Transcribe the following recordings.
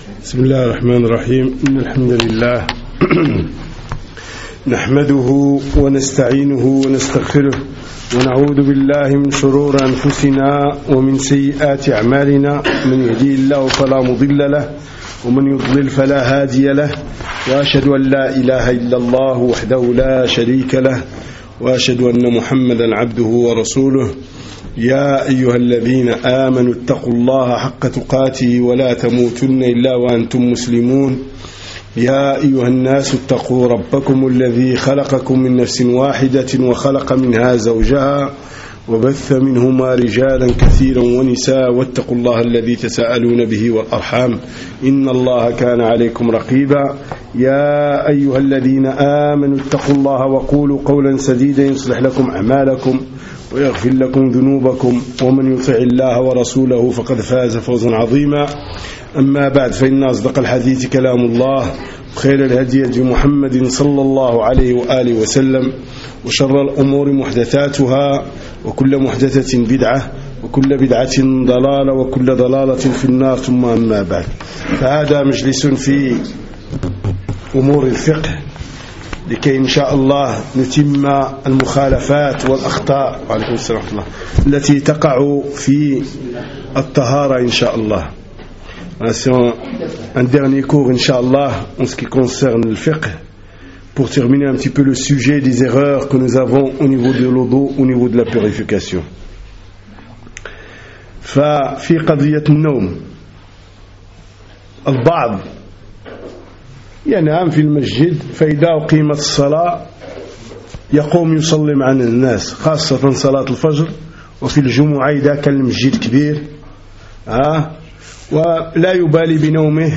بسم الله الرحمن الرحيم. إن الحمد لله نحمده ونستعينه ونستغفره ونعوذ بالله من شرور أنفسنا ومن سيئات أعمالنا. من يهدي الله فلا مضل له ومن يضلل فلا هادي له، وأشهد أن لا إله إلا الله وحده لا شريك له، وأشهد أن محمدا عبده ورسوله. يا أيها الذين آمنوا اتقوا الله حق تقاته ولا تموتن إلا وأنتم مسلمون. يا أيها الناس اتقوا ربكم الذي خلقكم من نفس واحدة وخلق منها زوجها وبث منهما رجالا كثيرا ونساء، واتقوا الله الذي تساءلون به والأرحام إن الله كان عليكم رقيبا. يا أيها الذين آمنوا اتقوا الله وقولوا قولا سديدا يصلح لكم أعمالكم ويغفر لكم ذنوبكم، ومن يطع الله ورسوله فقد فاز فوزا عظيما. أما بعد، فإن أصدق الحديث كلام الله، وخير الهدي هدي محمد صلى الله عليه وآله وسلم، وشر الأمور محدثاتها، وكل محدثة بدعة، وكل بدعة ضلالة، وكل ضلالة في النار. ثم أما بعد، فهذا مجلس في أمور الفقه لكي إن شاء الله نتم المخالفات والأخطاء وعليكم السلام ورحمة الله التي تقع في الطهارة إن شاء الله. C'est un dernier cours, Inch'Allah, en ce qui concerne le fiqh, pour terminer un petit peu le sujet des erreurs que nous avons au niveau de l'wudu, au niveau de la purification. ففي قضية النوم، البعض ينام في المسجد، فإذا أقيمت الصلاة يقوم يصلي مع الناس، خاصة صلاة الفجر وفي الجمعة إذا كان المسجد كبير، ولا يبالي بنومه،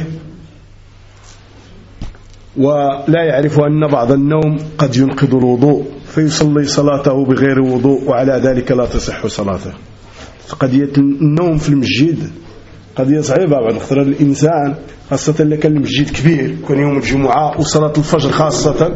ولا يعرف أن بعض النوم قد ينقض الوضوء، فيصلي صلاته بغير وضوء، وعلى ذلك لا تصح صلاته. قضية النوم في المسجد قضية صعيبة بعد خطر الإنسان، خاصة اللي كان المسجد كبير، كان يوم الجمعة وصلاة الفجر خاصة،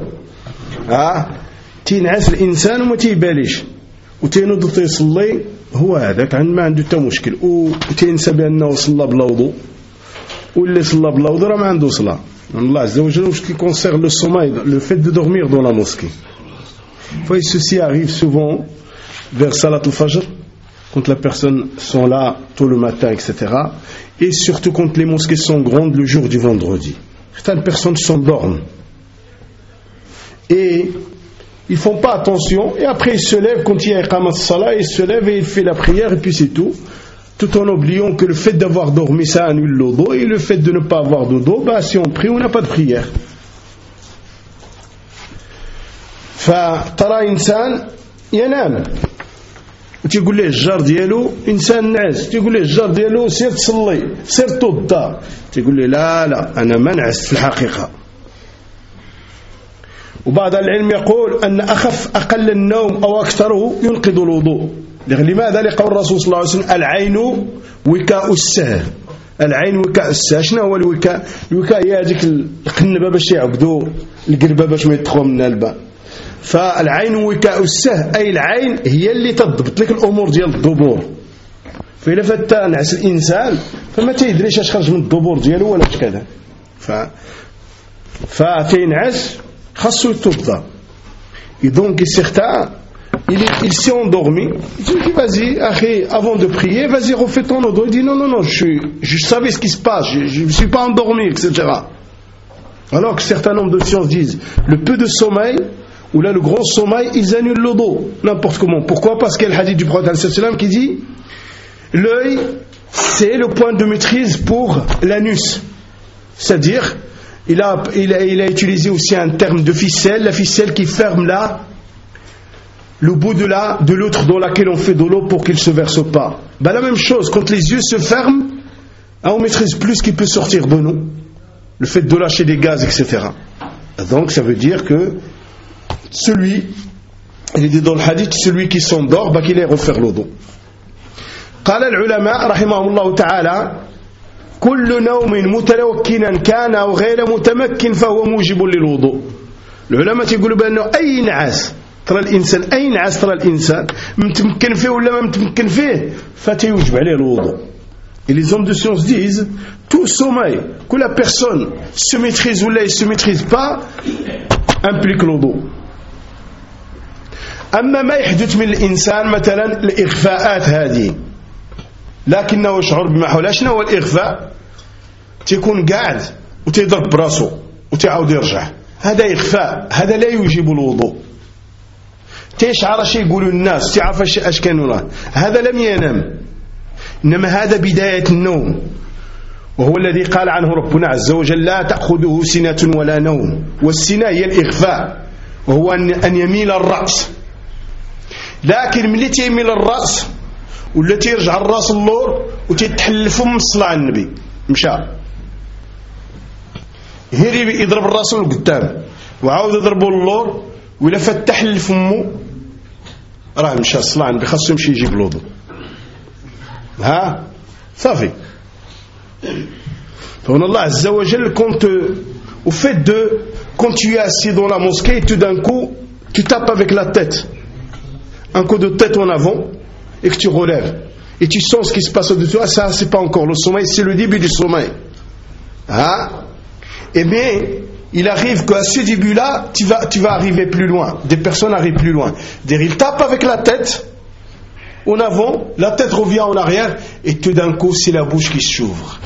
تينعس الإنسان وما تيباليش وتينوض تيصلي، هو هذاك ما عنده حتى مشكل، وتينسى بأنه صلى بلا وضوء، واللي صلى بلا وضوء راه ما عنده صلاة. الله عز وجل واش qui concerne le sommeil, le fait de dormir dans la mosquée. Ceci arrive souvent vers Salat al-Fajr, quand les personnes sont là tôt le matin, etc. Et surtout quand les mosquées sont grandes le jour du vendredi. Certaines personnes s'endorment et ils font pas attention, et après ils se lèvent quand il y a iqamat salat, ils se lèvent et ils font la prière et puis c'est tout en oubliant que le fait d'avoir dormi ça annule l'odo, et le fait de ne pas avoir d'odo, si on prie on n'a pas de prière. فترى إنسان ينام وتيقول له الجار ديالو إنسان نعس، تيقول له الجار ديالو سير تصلي سير توضا، تيقول له لا أنا ما نعس في الحقيقة. وبعض العلم يقول أن أقل النوم أو أكثره ينقض الوضوء. لماذا؟ لقول الرسول صلى الله عليه وسلم العين وكاء السهر. العين وكاء السهر. شنو هو الوكاء؟ الوكاء هي هذيك القنبة باش يعقدوا القربة باش ما يدخلوا منها الماء. فالعين وكاء السهر، أي العين هي اللي تضبط لك الأمور ديال الدبور. فإلا فات نعس الإنسان فما تيدريش اش خرج من الدبور ديالو ولا اش كذا، فتينعس خاصو يتوضا. Et donc certains, il s'est endormi, il dit vas-y akhi, avant de prier, vas-y refais ton wudu. Il dit non, je savais ce qui se passe, je ne suis pas endormi, etc. Alors que certains nombres de sciences disent le peu de sommeil ou là le grand sommeil, ils annulent le dos n'importe comment. Pourquoi? Parce qu'il y a le hadith du prophète sallam qui dit l'œil c'est le point de maîtrise pour l'anus, c'est-à-dire il a utilisé aussi un terme de ficelle, la ficelle qui ferme là le bout de l'autre dans laquelle on fait de l'eau pour qu'il ne se verse pas. La même chose, quand les yeux se ferment, on maîtrise plus ce qui peut sortir de nous, le fait de lâcher des gaz, etc. Donc ça veut dire que il est dit dans le hadith, celui qui s'endort, qu'il aille refaire le dos. قال العلماء رحمهم الله تعالى كل نوم متمكنا كان أو غير متمكن فهو موجب للوضوء. العلماء يقولوا بأنه أي نعاس ترى الإنسان متمكن فيه ولا ما متمكن فيه فتيوجب عليه الوضوء. Et les hommes de science disent, tout sommeil que la personne se maîtrise ou ne se maîtrise pas, implique l'odo. أما ما يحدث من الإنسان مثلا الإغفاءات هذه لكنه يشعر بما حوله. شنو هو الإغفاء؟ تكون قاعد وتضرب براسه وتعاود يرجع، هذا إغفاء، هذا لا يوجب الوضوء. تشعر شيء يقولوا الناس تعرف اش كانوا، هذا لم ينام، إنما هذا بداية النوم، وهو الذي قال عنه ربنا عز وجل لا تأخذه سنة ولا نوم. والسنة هي الإغفاء، وهو أن يميل الرأس. لكن ملي تيميل الرأس ولا تيرجع الراس اللور وتتحلف من الصلاة على النبي، مشى هيري يضرب الراس لقدام وعاود يضربه اللور، ولا فتح لفمه راه مشى الصلاة على النبي، خاصو يمشي يجيب الوضوء. ها صافي. فهنا الله عز وجل au fait de quand tu es assis dans la mosquée, tout d'un coup tu tapes avec la tête, un coup de tête en avant, et que tu relèves et tu sens ce qui se passe au-dessus de toi, ça c'est pas encore le sommeil, c'est le début du sommeil. Hein? Eh bien il arrive qu'à ce début-là tu vas arriver plus loin, des personnes arrivent plus loin. Ils tapent avec la tête en avant, la tête revient en arrière, et tout d'un coup c'est la bouche qui s'ouvre.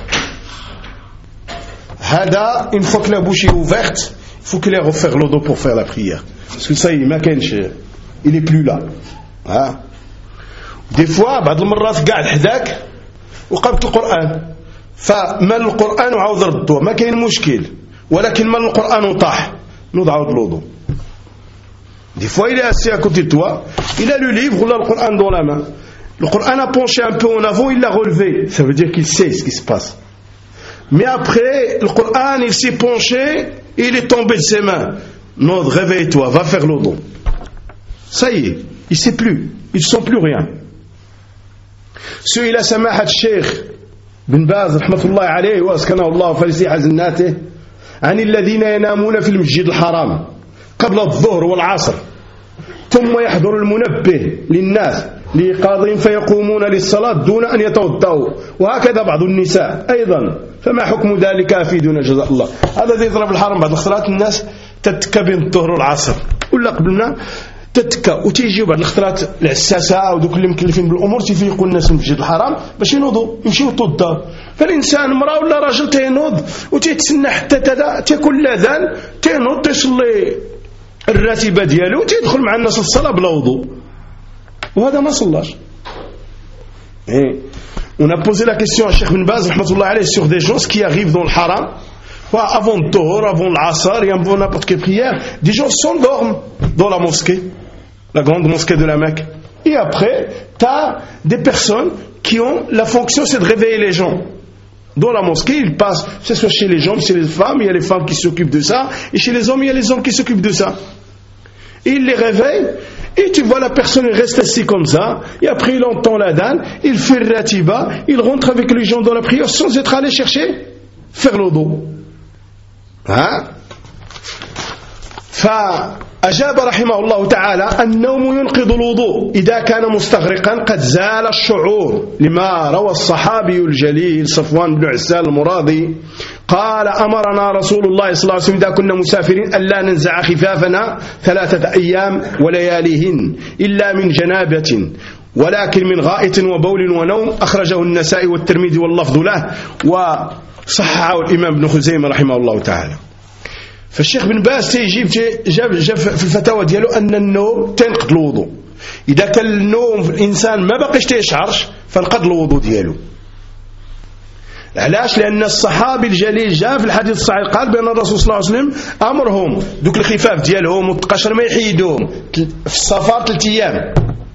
Hada, une fois que la bouche est ouverte, il faut qu'il ait refaire le dos pour faire la prière, parce que ça il est plus là. Hein? Des fois بعض المرات قاعد حداك وقرأت القرآن فمال القرآن وعاود ردوه، ما كاين مشكل، ولكن مال القرآن وطاح نوض عاود لوضو. Des fois il est assis à côté de toi, il a le livre ou le Coran dans la main, le Coran a penché un peu en avant, il l'a relevé, ça veut dire qu'il sait ce qui se passe. Mais après le Coran il s'est penché et il est tombé de ses mains. Non, réveille-toi, va faire l'odo. Ça y est, il ne sait plus, il ne sent plus rien. سئل سماحة الشيخ بن باز رحمة الله عليه وأسكنه الله فلسيح جناته عن الذين ينامون في المسجد الحرام قبل الظهر والعصر ثم يحضر المنبه للناس لإيقاظهم فيقومون للصلاة دون أن يتوضأوا، وهكذا بعض النساء أيضا، فما حكم ذلك؟ أفيدنا جزاء الله. هذا الذي يضرب الحرام بعض الخطرات الناس تتكى بين الظهر والعصر ولا قبلنا تتكى وتيجيو بعض الخطرات العساسة ودوك اللي مكلفين بالأمور تيفيقوا الناس في المسجد الحرام باش ينوضوا يمشيو يطوا الدار. فالإنسان مرأة ولا راجل تينوض وتيتسنى حتى تيكون الأذان تينوض تيصلي الراتبة ديالو تيدخل مع الناس الصلاة بلا وضوء، وهذا ما صلاش. On a posé la question à Cheikh bin Baz rahmatullah alayhi sur des gens qui arrivent dans le haram, avant le Tohor, avant l'Asr et avant n'importe quelle prière, des gens s'endorment dans la mosquée, la grande mosquée de la Mecque. Et après, tu as des personnes qui ont la fonction, c'est de réveiller les gens. Dans la mosquée, ils passent, que ce soit chez les hommes, chez les femmes, il y a les femmes qui s'occupent de ça, et chez les hommes, il y a les hommes qui s'occupent de ça. Et ils les réveillent, et tu vois la personne reste assise comme ça, et après il entend l'adhan, il fait le ratiba, il rentre avec les gens dans la prière sans être allé chercher, faire le dos. Hein? فأجاب رحمه الله أن النوم ينقض الوضوء إذا كان مستغرقا قد زال الشعور، لما روى الصحابي الجليل صفوان بن عسال المراضي قال أمرنا رسول الله صلى الله عليه وسلم إذا كنا مسافرين ألا ننزع خفافنا 3 أيام ولياليهن إلا من جنابة ولكن من غائط وبول ونوم. أخرجه النسائي والترمذي واللفظ له وصححه الإمام ابن خزيمة رحمه الله تعالى. فالشيخ بن باز جاب في الفتاوى ديالو أن النوم تنقض الوضوء، إذا كان النوم في الإنسان ما بقيش تيشعرش فنقض الوضوء ديالو. علاش؟ لأن الصحابي الجليل جاء في الحديث الصحيح قال بأن الرسول صلى الله عليه وسلم أمرهم دوك الخفاف ديالهم والقشر ما يحيدوهم في السفر 3 أيام.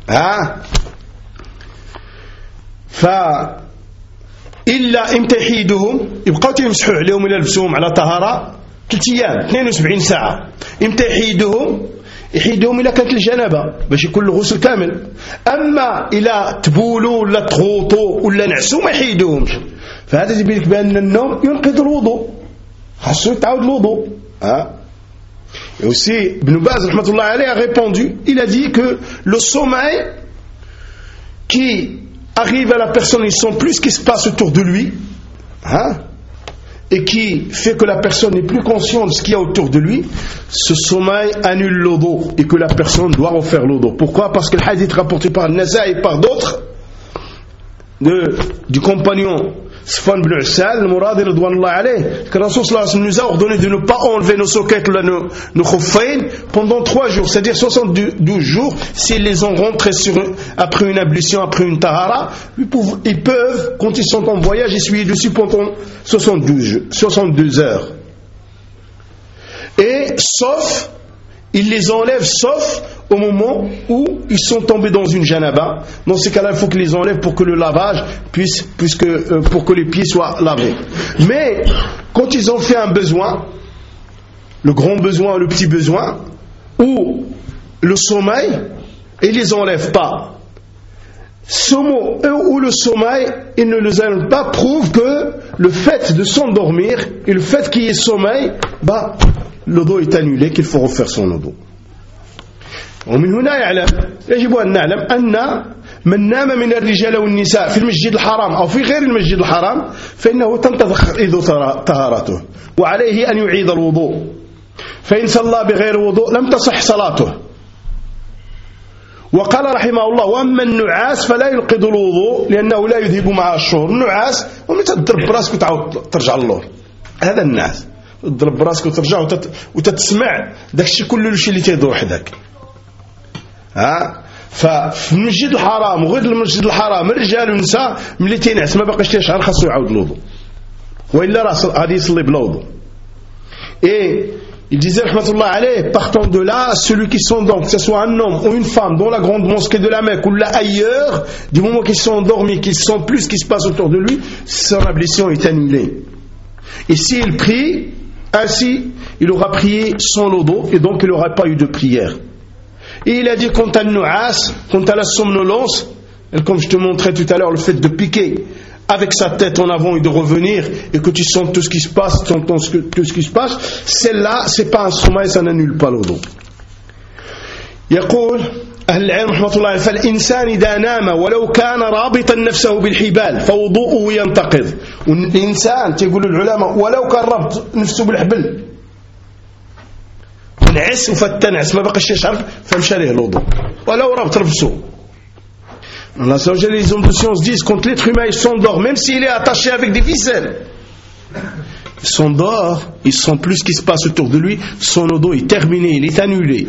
إلا إمتى يحيدوهم؟ يبقاو تيمسحوا عليهم إلا لبسوهم على طهارة 3 أيام 72 ساعة. إمتى يحيدوهم إلا كانت الجنابة باش يكون الغسل كامل. أما إلا تبولوا ولا تغوطوا ولا نعسوا ما يحيدوهمش. فهذا يبين لك بأن النوم ينقض الوضوء، خاصو يتعاود الوضوء. Et aussi Ibn Baz rahmatullah alayhi a répondu, il a dit que le sommeil qui arrive à la personne, il sent plus ce qui se passe autour de lui, hein, et qui fait que la personne n'est plus consciente de ce qu'il y a autour de lui, ce sommeil annule l'odo et que la personne doit refaire l'odo. Pourquoi? Parce que le hadith rapporté par Nasa et par d'autres du compagnon Safwan ibn Ussal al-Muradi radouanallah alayh, que le Rasul sallallahu alayhi wa sallam nous a ordonné de ne pas enlever nos soquettes, nos khuffayn pendant 3 jours, c'est-à-dire 72 jours. S'ils les ont rentrés après une ablution, après une tahara, ils peuvent, quand ils sont en voyage, essuyer dessus pendant 72 heures. Et sauf, ils les enlèvent sauf au moment où ils sont tombés dans une janaba. Dans ces cas-là, il faut qu'ils les enlèvent pour que le lavage pour que les pieds soient lavés. Mais quand ils ont fait un besoin, le grand besoin, le petit besoin, ou le sommeil, ils ne les enlèvent pas. Ce mot ou le sommeil, ils ne les enlèvent pas, prouve que le fait de s'endormir et le fait qu'il y ait sommeil, l'odo est annulé, qu'il faut refaire son odo. ومن هنا يجب أن نعلم أن من نام من الرجال والنساء في المسجد الحرام أو في غير المسجد الحرام فإنه تنتقض طهارته وعليه أن يعيد الوضوء، فإن صلى بغير وضوء لم تصح صلاته. وقال رحمه الله: وأما النعاس فلا ينقض الوضوء لأنه لا يذهب معه الشهور. النعاس ومتى تضرب براسك وتعاود ترجع للور، هذا الناس تضرب براسك وترجع وتتسمع داك الشيء كله اللي تيدور حداك. ففي المسجد الحرام وغير المسجد الحرام الرجال والنساء ملي تينعس ما باقاش تيشعر خاصو يعاود الوضوء، والا راه غادي يصلي بلا وضوء. Et il disait rahmatullah alayh, partant de là, celui qui s'endort, que ce soit un homme ou une femme dans la grande mosquée de la Mecque ou là ailleurs, du moment qu'ils sont endormis, qu'ils sentent plus ce qui se passe autour de lui, son ablution est annulée. Et s'il prie ainsi, il aura prié sans l'odo et donc il n'aura pas eu de prière. Et il a dit quant à nu'as, quant à la somnolence, comme je te montrais tout à l'heure, le fait de piquer avec sa tête en avant et de revenir et que tu sens tout ce qui se passe, tu entends tout ce qui se passe, celle-là, c'est pas un sommeil, ça n'annule pas l'odo. يقول أهل العلم رحمة الله: فالإنسان إذا نام ولو كان رابطا نفسه بالحبال فوضوءه ينتقض. والإنسان تقول العلماء ولو كان رابط نفسه بالحبل نعس وفتنعس ما بقاش يشعر فمشى ليه الوضوء ولو رابط نفسه. La sagesse et les hommes de science disent quand l'être humain il s'endort, même s'il est attaché avec des ficelles, il s'endort, il sent plus ce qui se passe autour de lui, son odo est terminé, il est annulé.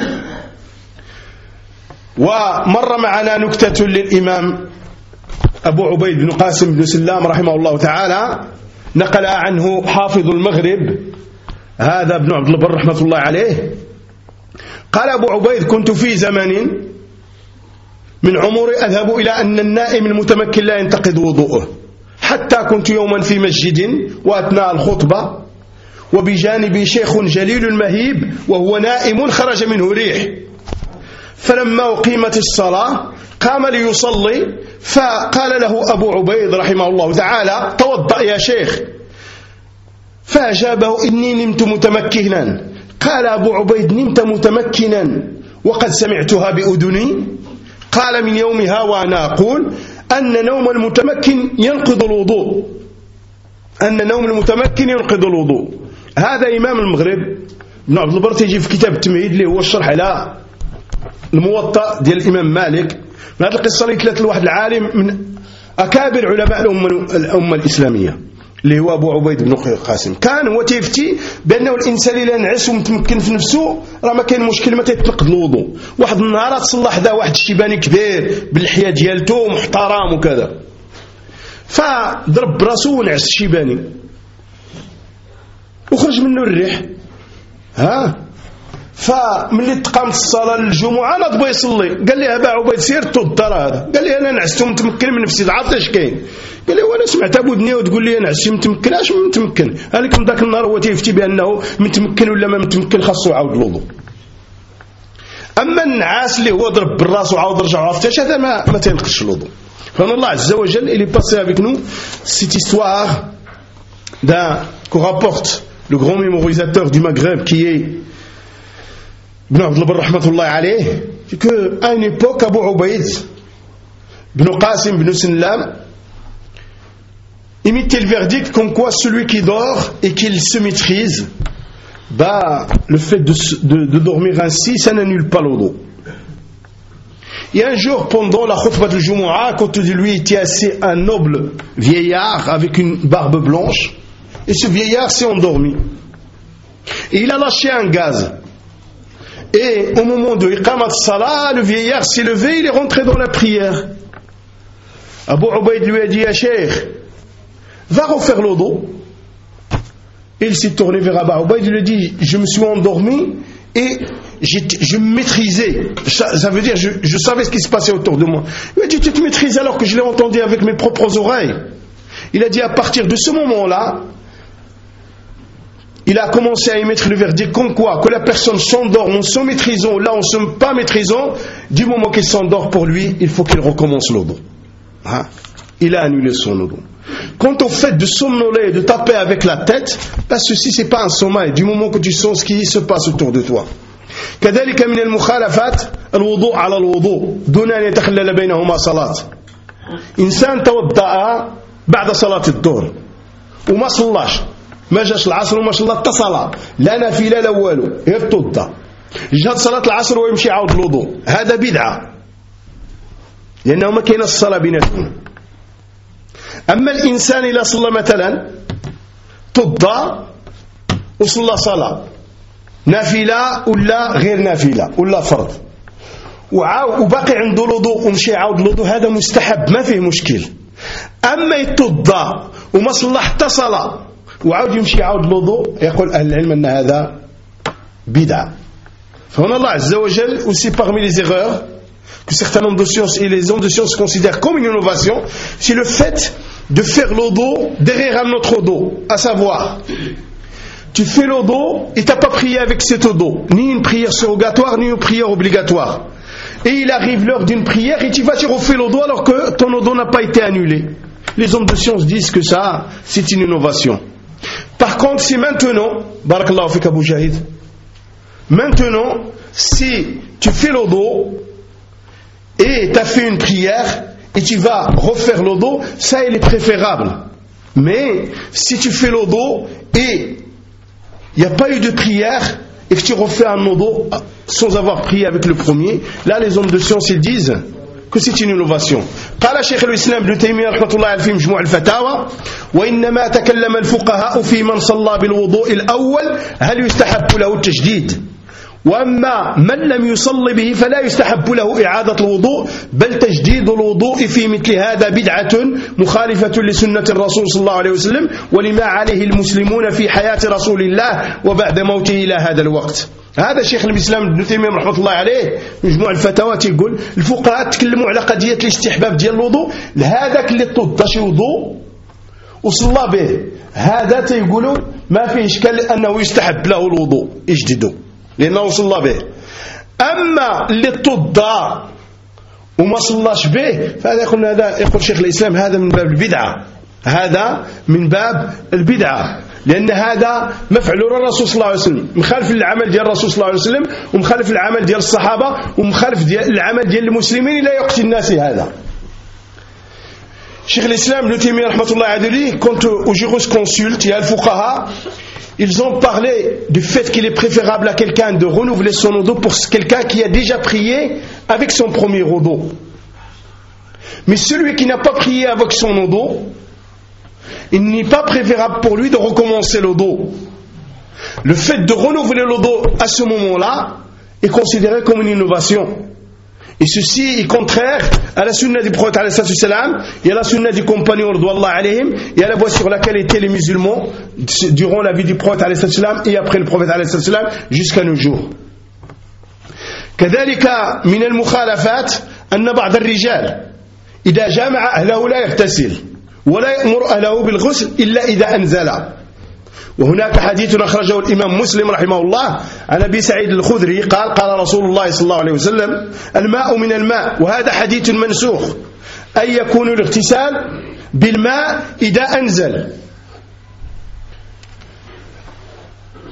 ومر معنا نكتة للإمام أبو عبيد بن قاسم بن سلام رحمه الله تعالى، نقل عنه حافظ المغرب هذا ابن عبد البر رحمة الله عليه، قال أبو عبيد: كنت في زمن من عمري أذهب إلى أن النائم المتمكن لا ينتقض وضوءه، حتى كنت يوما في مسجد وأثناء الخطبة وبجانبي شيخ جليل مهيب وهو نائم خرج منه ريح، فلما أقيمت الصلاة قام ليصلي، فقال له أبو عبيد رحمه الله تعالى: توضأ يا شيخ. فأجابه: إني نمت متمكنا. قال أبو عبيد: نمت متمكنا وقد سمعتها بأذني؟ قال: من يومها وأنا أقول أن نوم المتمكن ينقض الوضوء، أن نوم المتمكن ينقض الوضوء. هذا إمام المغرب ابن عبد البر تيجي في كتاب التمهيد اللي هو الشرح على الموطأ ديال الإمام مالك. من هذه القصة اللي تلات لواحد العالم من أكابر علماء الأمة الإسلامية اللي هو أبو عبيد بن قاسم، كان هو تيفتي بأنه الإنسان إلا نعس ومتمكن في نفسه راه ما كاين مشكل ما تيتنقض الوضوء. واحد النهار تصلى حدا واحد الشيباني كبير باللحية ديالته محترم وكذا، فضرب براسو ونعس الشيباني وخرج منه الريح. فملي تقامت الصلاة الجمعة ناض بغا يصلي، قال لي أبا عبيد سير توضر هذا، قال لي أنا نعست ومتمكن من نفسي، عرفت اش كاين؟ قال لي وانا سمعت ابو دنيا وتقول لي انا عسي متمكن، اش متمكن؟ هذيك من ذاك النهار هو تيفتي بانه متمكن ولا ما متمكن خاصو يعاود الوضوء. اما النعاس اللي هو ضرب بالراس وعاود رجع عرفتش، هذا ما تينقصش الوضوء. فان الله عز وجل il est passé avec nous cette histoire que rapporte le grand mémorisateur du Maghreb qui est Ibn Abd al-Barr rahmatullah alayh, que à une époque Abu Ubayd ibn Qasim ibn Sallam imitait le verdict comme quoi celui qui dort et qu'il se maîtrise, le fait de dormir ainsi, ça n'annule pas l'odo. Et un jour, pendant la khutbah de Jumu'ah, à côté de lui était assis un noble vieillard avec une barbe blanche, et ce vieillard s'est endormi. Et il a lâché un gaz. Et au moment de Iqamat Salah, le vieillard s'est levé, il est rentré dans la prière. Abu Ubayd lui a dit: « Ya Cheikh, va refaire l'odo. » Il s'est tourné vers Abu Ubayd, il lui a dit: « Je me suis endormi et je me maîtrisais. » Ça veut dire, je savais ce qui se passait autour de moi. Il lui a dit: « Tu te maîtrises alors que je l'ai entendu avec mes propres oreilles. » Il a dit: « À partir de ce moment-là, il a commencé à émettre le verdict comme quoi que la personne s'endort en se maîtrisant, là on ne se pas maîtrisant, du moment qu'il s'endort pour lui, il faut qu'il recommence l'odo. » Il a annulé son odo. Quant au fait de somnoler et de taper avec la tête, ceci c'est pas un sommeil, du moment que tu sens ce qui se passe autour de toi. كذلك من المخالفات الوضوء على الوضوء دون أن يتخلل بينهما صلاة. إنسان توضأ بعد صلاة الظهر وما صلاش، ما جاش العصر وما شاء الله اتصل، لا نافلة لا والو، غير توضأ، جات صلاة العصر ويمشي يعاود الوضوء، هذا بدعة، لأنه ما كاين الصلاة بيناتهم. أما الإنسان إذا صلى مثلا توضأ وصلى صلاة نافلة ولا غير نافلة ولا فرض، وباقي عنده الوضوء ومشي يعاود الوضوء، هذا مستحب ما فيه مشكل. أما يتوضأ وما صلى حتى صلاة وعاود يمشي يعاود الوضوء، يقول أهل العلم أن هذا بدعة. فهنا الله عز وجل aussi parmi les erreurs que certains hommes de science et les hommes de science considèrent comme une innovation, c'est le fait de faire l'odo derrière un autre odo, à savoir, tu fais l'odo et tu n'as pas prié avec cet odo, ni une prière surrogatoire, ni une prière obligatoire. Et il arrive l'heure d'une prière et tu refais l'odo alors que ton odo n'a pas été annulé. Les hommes de science disent que ça, c'est une innovation. Par contre, si maintenant, barakallahu fik Abu Jahid, maintenant, si tu fais l'odo et tu as fait une prière et tu vas refaire l'odo, ça il est préférable. Mais si tu fais l'odo et il n'y a pas eu de prière et que tu refais un odo sans avoir prié avec le premier, là les hommes de science ils disent que c'est une innovation. قال شيخ الإسلام ابن تيمية رحمة الله عليه في مجموع الفتاوى: وإنما تكلم الفقهاء في من صلى بالوضوء الأول هل يستحب له التجديد، وأما من لم يصل به فلا يستحب له إعادة الوضوء، بل تجديد الوضوء في مثل هذا بدعة مخالفة لسنة الرسول صلى الله عليه وسلم ولما عليه المسلمون في حياة رسول الله وبعد موته إلى هذا الوقت. هذا شيخ الإسلام ابن تيمية رحمة الله عليه مجموع الفتاوى يقول الفقهاء تكلموا على قضية الاستحباب ديال الوضوء، هذاك اللي توضا شي وضوء وصلى به هذا تيقولوا ما فيه إشكال أنه يستحب له الوضوء يجدده لأنه صلى به. أما اللي توضا وما صلاش به فهذا يقول شيخ الإسلام هذا من باب البدعة، هذا من باب البدعة، لأن هذا مفعول الرسول صلى الله عليه وسلم، مخالف العمل ديال الرسول صلى الله عليه وسلم ومخالف العمل ديال الصحابة ومخالف العمل ديال المسلمين لا يقتل الناس هذا. Cheikh l'Islam, le Taymiyyah rahmatullah alayhi, quant aux jurisconsultes et à al-fuqaha, ils ont parlé du fait qu'il est préférable à quelqu'un de renouveler son odo pour quelqu'un qui a déjà prié avec son premier odo. Mais celui qui n'a pas prié avec son odo, il n'est pas préférable pour lui de recommencer l'odo. Le fait de renouveler l'odo à ce moment-là est considéré comme une innovation. Et ceci est contraire à la sunna du prophète alayhi salam et à la sunna du compagnon radouallahu alayhim et à la voie sur laquelle étaient les musulmans durant la vie du prophète alayhi salam et après le prophète alayhi salam jusqu'à nos jours. كذلك من المخالفات أن بعض الرجال إذا جامع أهله لا يغتسل ولا يأمر أهله بالغسل إلا إذا أنزل. وهناك حديث أخرجه الإمام مسلم رحمه الله عن أبي سعيد الخدري قال: قال رسول الله صلى الله عليه وسلم: الماء من الماء. وهذا حديث منسوخ، أي يكون الاغتسال بالماء إذا أنزل.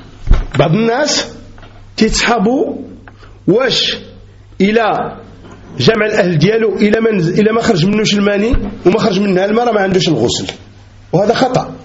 بعض الناس تتحبوا واش إلى جمع الأهل ديالو إلى ما خرج منوش الماني وما خرج منها الماء ما عندوش الغسل، وهذا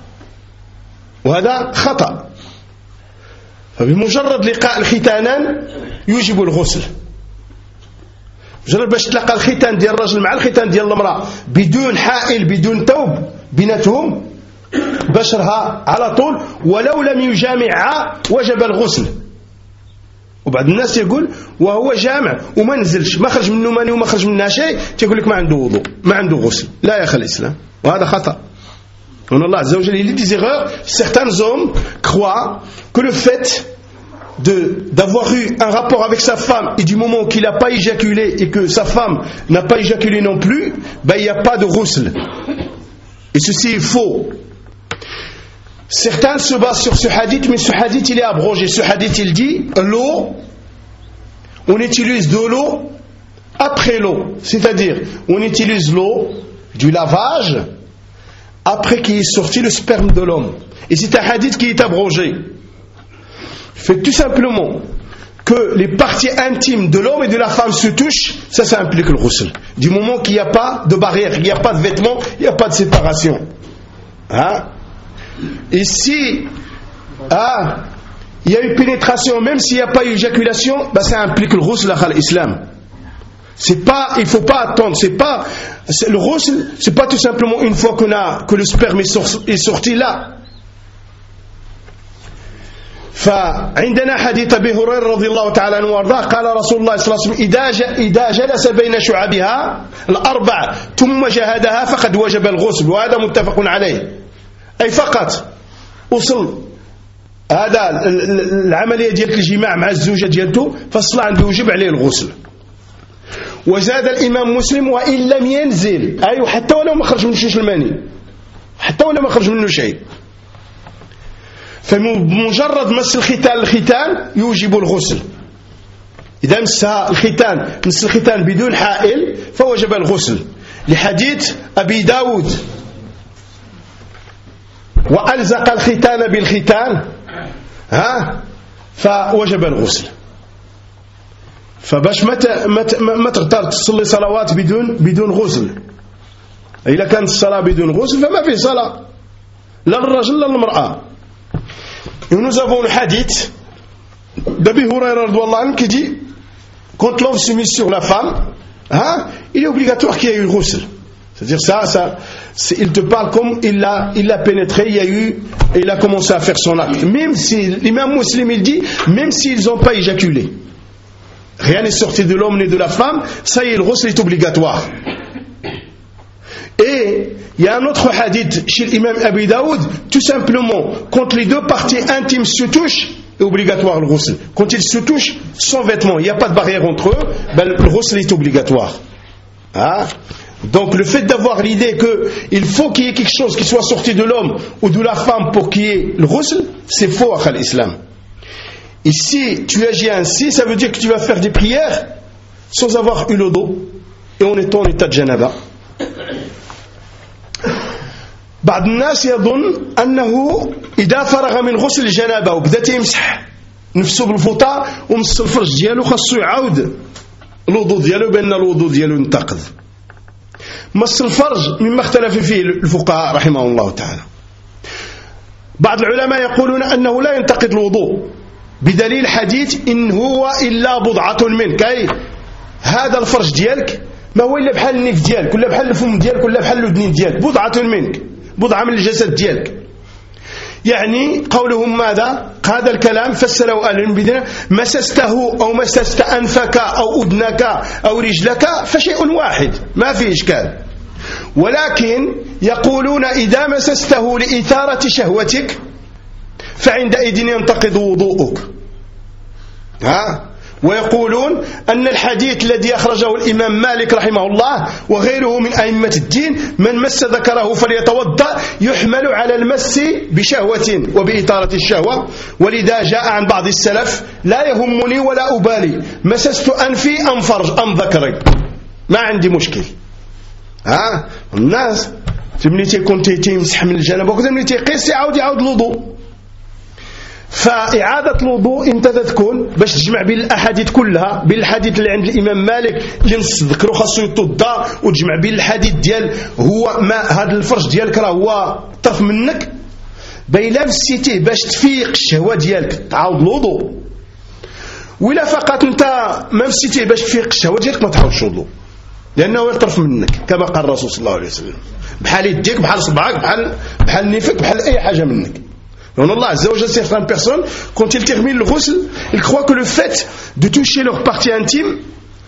خطأ. فبمجرد لقاء الختانان يوجب الغسل. مجرد باش تلقى الختان ديال الرجل مع الختان ديال المرأة بدون حائل بدون ثوب بيناتهم بشرها على طول، ولو لم يجامعها وجب الغسل. وبعض الناس يقول وهو جامع وما نزلش، ما خرج منه ماني وما خرج منها شيء، تقول لك ما عنده وضوء ما عنده غسل. لا يا أخي الإسلام، وهذا خطأ. On Allah Azza wa Jalla, il dit des erreurs. Certains hommes croient que le fait d'avoir eu un rapport avec sa femme et du moment qu'il n'a pas éjaculé et que sa femme n'a pas éjaculé non plus, il n'y a pas de ghusl. Et ceci est faux. Certains se basent sur ce hadith, mais ce hadith il est abrogé. Ce hadith il dit l'eau, on utilise de l'eau après l'eau, c'est-à-dire on utilise l'eau du lavage après qu'il est sorti le sperme de l'homme. Et c'est un hadith qui est abrogé. Fait tout simplement que les parties intimes de l'homme et de la femme se touchent, ça implique le ghusl. Du moment qu'il n'y a pas de barrière, il n'y a pas de vêtements, il n'y a pas de séparation. Hein? Et si il y a eu pénétration, même s'il n'y a pas eu éjaculation, ça implique le ghusl à l'islam. C'est pas, il faut pas attendre. Le ghusl, c'est pas tout simplement une fois que le sperme est sorti là. فعندنا حديث أبي هريرة رضي الله تعالى عنه وارضاه قال رسول الله صلى الله عليه وسلم إذا جلس بين شعبها الأربع ثم جهدها فقد وجب الغسل، وهذا متفق عليه. أي فقط وصل هذا العملية ديال الجماع مع الزوجة ديالته فالصلاة عنده يوجب عليه الغسل. وزاد الإمام مسلم وإن لم ينزل، أي حتى ولو ما خرج منه شيء الماني، حتى ولو ما خرج منه شيء، فمجرد مس الختان يوجب الغسل. إذا مس الختان بدون حائل فوجب الغسل، لحديث أبي داود وألزق الختان بالختان فوجب الغسل. فباش ما تقدر تصلي صلوات بدون غسل. إذا كانت الصلاة بدون غسل فما في صلاة لا للرجل لا للمرأة. Et nous avons le hadith d'Abi Huraira radhiyallahu anhu qui dit quand l'homme se met sur la femme, il est obligatoire qu'il y ait eu le ghusl. C'est-à-dire il te parle comme il l'a pénétré, il a commencé à faire son acte. Même si l'imam Muslim il dit même s'ils n'ont pas éjaculé, rien n'est sorti de l'homme ni de la femme, ça y est, le ghusl est obligatoire. Et il y a un autre hadith chez l'imam Abi Daoud, tout simplement, quand les deux parties intimes se touchent, est obligatoire le ghusl. Quand ils se touchent sans vêtements, il n'y a pas de barrière entre eux, le ghusl est obligatoire. Donc le fait d'avoir l'idée qu'il faut qu'il y ait quelque chose qui soit sorti de l'homme ou de la femme pour qu'il y ait le ghusl, c'est faux à l'islam. Et si tu agis ainsi, ça veut dire que tu vas faire des prières sans avoir eu le dos et en étant en état de janaba. بعض الناس يظن أنه إذا فرغ من غسل الجنابة وبدأ يمسح نفسه بالفوطة ومس الفرج ديالو خاصو يعاود الوضوء ديالو بأن الوضوء ديالو انتقض. مس الفرج مما اختلف فيه الفقهاء رحمه الله تعالى. بعض العلماء يقولون أنه لا ينتقض الوضوء بدليل حديث إن هو إلا بضعة منك، أي هذا الفرج ديالك ما هو إلا بحال النيف ديالك ولا بحال الفم ديالك ولا بحال الودنين ديالك، بضعة منك، بضعة من الجسد ديالك. يعني قولهم ماذا؟ هذا الكلام فسره أهل البدع مسسته أو مسست أنفك أو أذنك أو رجلك فشيء واحد ما في إشكال، ولكن يقولون إذا مسسته لإثارة شهوتك فعندئذ ينتقض وضوءك. ويقولون أن الحديث الذي أخرجه الإمام مالك رحمه الله وغيره من أئمة الدين من مس ذكره فليتوضأ يحمل على المس بشهوة وبإثارة الشهوة. ولذا جاء عن بعض السلف لا يهمني ولا أبالي مسست أنفي أم فرج أم ذكري، ما عندي مشكل. الناس ملي تيكون تيمسح من الجنابة وكذا ملي تيقيس يعاود الوضوء. فإعادة الوضوء أنت تكون باش تجمع بين الأحاديث كلها، بين الحديث اللي عند الإمام مالك اللي نذكروا خاصو يتوضا، وتجمع بين الحديث ديال هو ما هذا الفرج ديالك راه هو طرف منك، بيلا نسيتيه باش تفيق الشهوة ديالك تعاود الوضوء، ولا فقط أنت ما نسيتيه باش تفيق الشهوة ديالك ما تعاودش الوضوء، لأنه يطرف منك كما قال الرسول صلى الله عليه وسلم، بحال يديك بحال صبعك بحال نيفك بحال أي حاجة منك. Donc Allah Azza wa Jalla, certaines personnes, quand ils terminent le ghusl, ils croient que le fait de toucher leur partie intime,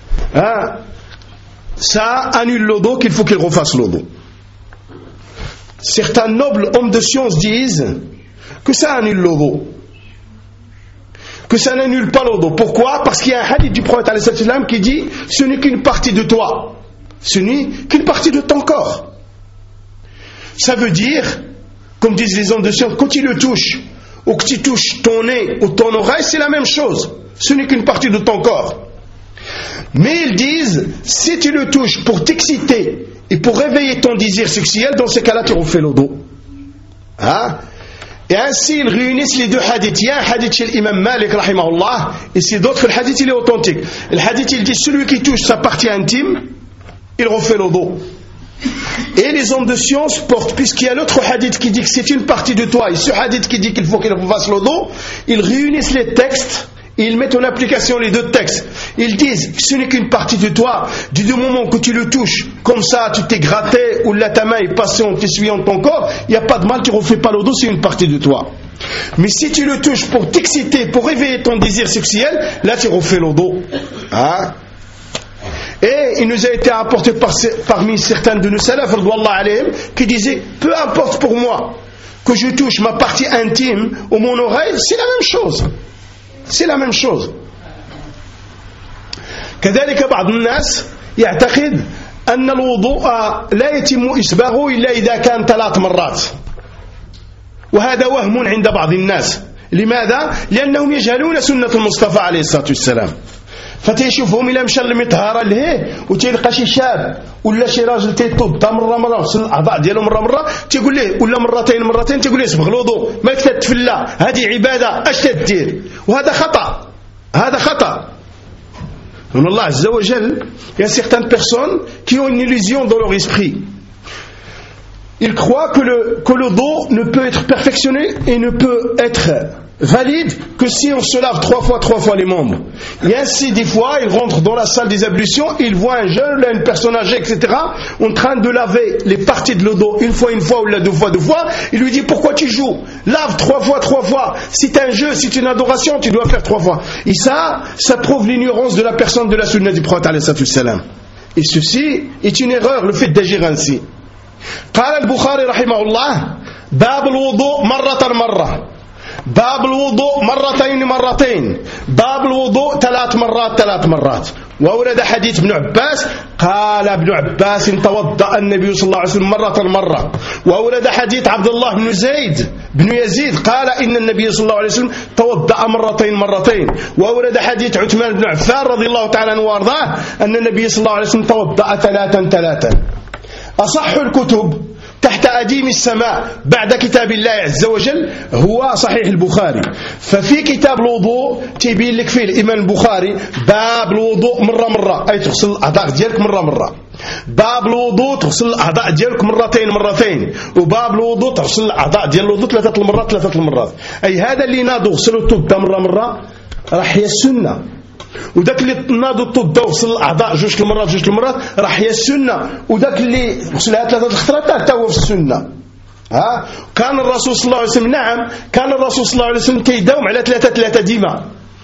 ça annule l'odo, qu'il faut qu'ils refassent l'odo. Certains nobles hommes de science disent que ça annule l'odo, que ça n'annule pas l'odo. Pourquoi? Parce qu'il y a un hadith du prophète qui dit ce n'est qu'une partie de toi, ce n'est qu'une partie de ton corps. Ça veut dire, comme disent les hommes de science, quand tu le touches, ou que tu touches ton nez ou ton oreille, c'est la même chose. Ce n'est qu'une partie de ton corps. Mais ils disent, si tu le touches pour t'exciter et pour réveiller ton désir sexuel, dans ce cas-là, tu refais le dos. Et ainsi, ils réunissent les deux hadiths. Il y a un hadith chez l'imam Malik, rahimahullah, et c'est d'autres, le hadith, il est authentique. Le hadith, il dit, celui qui touche sa partie intime, il refait le dos. Et les hommes de science portent, puisqu'il y a l'autre hadith qui dit que c'est une partie de toi, et ce hadith qui dit qu'il faut qu'il fasse le dos, ils réunissent les textes et ils mettent en application les deux textes. Ils disent ce n'est qu'une partie de toi, du moment que tu le touches, comme ça tu t'es gratté ou là ta main est passée en t'essuyant ton corps, il n'y a pas de mal, tu ne refais pas le dos, c'est une partie de toi. Mais si tu le touches pour t'exciter, pour réveiller ton désir sexuel, là tu refais le dos. Et il nous a été apporté parmi certains de nos salafs qui disaient peu importe pour moi que je touche ma partie intime ou mon oreille, c'est la même chose. C'est la même chose. كذلك بعض الناس يعتقد أن الوضوء لا يتم إسباغه إلا إذا كان 3 مرات، وهذا وهم عند بعض الناس. لماذا؟ لأنهم يجهلون سنة المصطفى عليه الصلاة والسلام، فتيشوفهم إلا مشى للمطهرة لهيه وتلقى شي شاب ولا شي راجل تيتوضا مرة غسل الأعضاء ديالو مرة تيقول ليه ولا مرتين تيقول ليه صبغ الوضوء، مالك تتفلى، هذه عبادة اش تدير؟ وهذا خطأ، هذا خطأ. Donc Allah Azza wa Jalla, il y a certaines personnes qui ont une illusion dans leur esprit. Ils croient que le dos ne peut être perfectionné et ne peut être valide que si on se lave 3 fois les membres. Et ainsi, des fois, ils rentrent dans la salle des ablutions, ils voient un jeune, une personne âgée, etc., en train de laver les parties de l'odo une fois, ou là 2 fois. Il lui dit, pourquoi tu joues? Lave 3 fois. C'est un jeu, c'est une adoration, tu dois faire 3 fois. Et ça prouve l'ignorance de la personne de la sunna du prophète alayhi salatu wassalam. Et ceci est une erreur, le fait d'agir ainsi. قال البخاري رحمه الله باب الوضوء مرة باب الوضوء مرتين باب الوضوء 3 مرات. وورد حديث ابن عباس قال ابن عباس توضأ النبي صلى الله عليه وسلم مرة. وورد حديث عبد الله بن زيد بن يزيد قال إن النبي صلى الله عليه وسلم توضأ مرتين. وورد حديث عثمان بن عفان رضي الله تعالى عنه وارضاه أن النبي صلى الله عليه وسلم توضأ 3. أصح الكتب تحت أديم السماء بعد كتاب الله عز وجل هو صحيح البخاري. ففي كتاب الوضوء تبين لك فيه الإمام البخاري باب الوضوء مرة، أي تغسل الأعضاء ديالك مرة. باب الوضوء تغسل الأعضاء ديالك مرتين. وباب الوضوء تغسل الأعضاء ديال الوضوء 3 مرات. أي هذا اللي ناضو غسلو التوضا مرة راح هي السنة، وداك اللي ناضو التوضا وغسل الاعضاء 2 مرات راح هي السنه، وداك اللي غسلها 3 خطرات حتى هو في السنه. كان الرسول صلى الله عليه وسلم كان الرسول صلى الله عليه وسلم كيداوم على 3 ديما.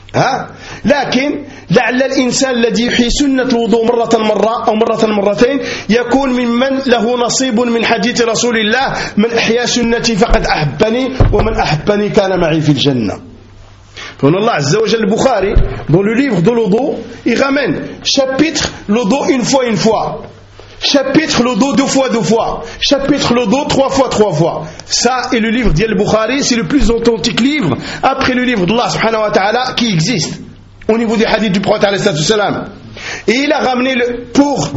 لكن لعل الانسان الذي يحيي سنه الوضوء مرة او مرتين يكون ممن له نصيب من حديث رسول الله من احيا سنتي فقد احبني ومن احبني كان معي في الجنه. Donc Allah Azza wa Jalla, le Bukhari, dans le livre de l'Odo, il ramène chapitre l'Odo une fois, chapitre l'Odo 2 fois, chapitre l'Odo 3 fois. Ça est le livre d'Al Bukhari, c'est le plus authentique livre après le livre d'Allah subhanahu wa ta'ala qui existe au niveau des hadiths du prophète alayhi salam. Et il a ramené pour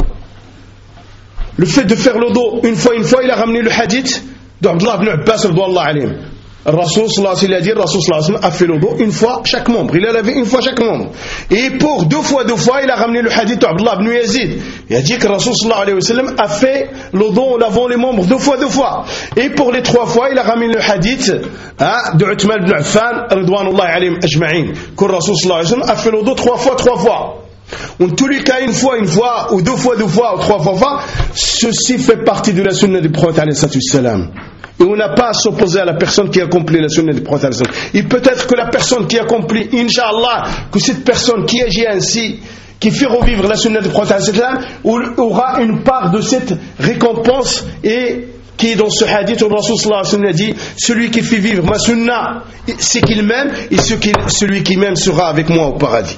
le fait de faire l'Odo une fois, il a ramené le hadith d'Abdullah ibn Abbas radhiyallahu anhu. Rasoul sallallahu alayhi wa sallam, Rasoul sallallahu alayhi wa sallam a fait le dos une fois chaque membre. Il a lavé une fois chaque membre. Et pour deux fois, il a ramené le hadith d'Abdullah ibn Yazid. Il a dit que Rasoul sallallahu alayhi wa sallam a fait le dos en lavant les membres deux fois. Et pour les trois fois, il a ramené le hadith de Uthman ibn Affan, ridwanullahi alayhim ajma'in, que Rasoul sallallahu alayhi wa sallam a fait le dos trois fois. En tous les cas, une fois, ou deux fois, ou trois fois, ceci fait partie de la sunna du prophète alayhi salam. Et on n'a pas à s'opposer à la personne qui accomplit la sunna du prophète alayhi salam. Et peut-être que la personne qui accomplit, Inch'Allah, que cette personne qui agit ainsi, qui fait revivre la sunna du prophète alayhi salam, aura une part de cette récompense, et qui est dans ce hadith où le Rasoul sallallahu alayhi wa sallam a dit: celui qui fait vivre ma sunna, c'est qu'il m'aime, et celui qui m'aime sera avec moi au paradis.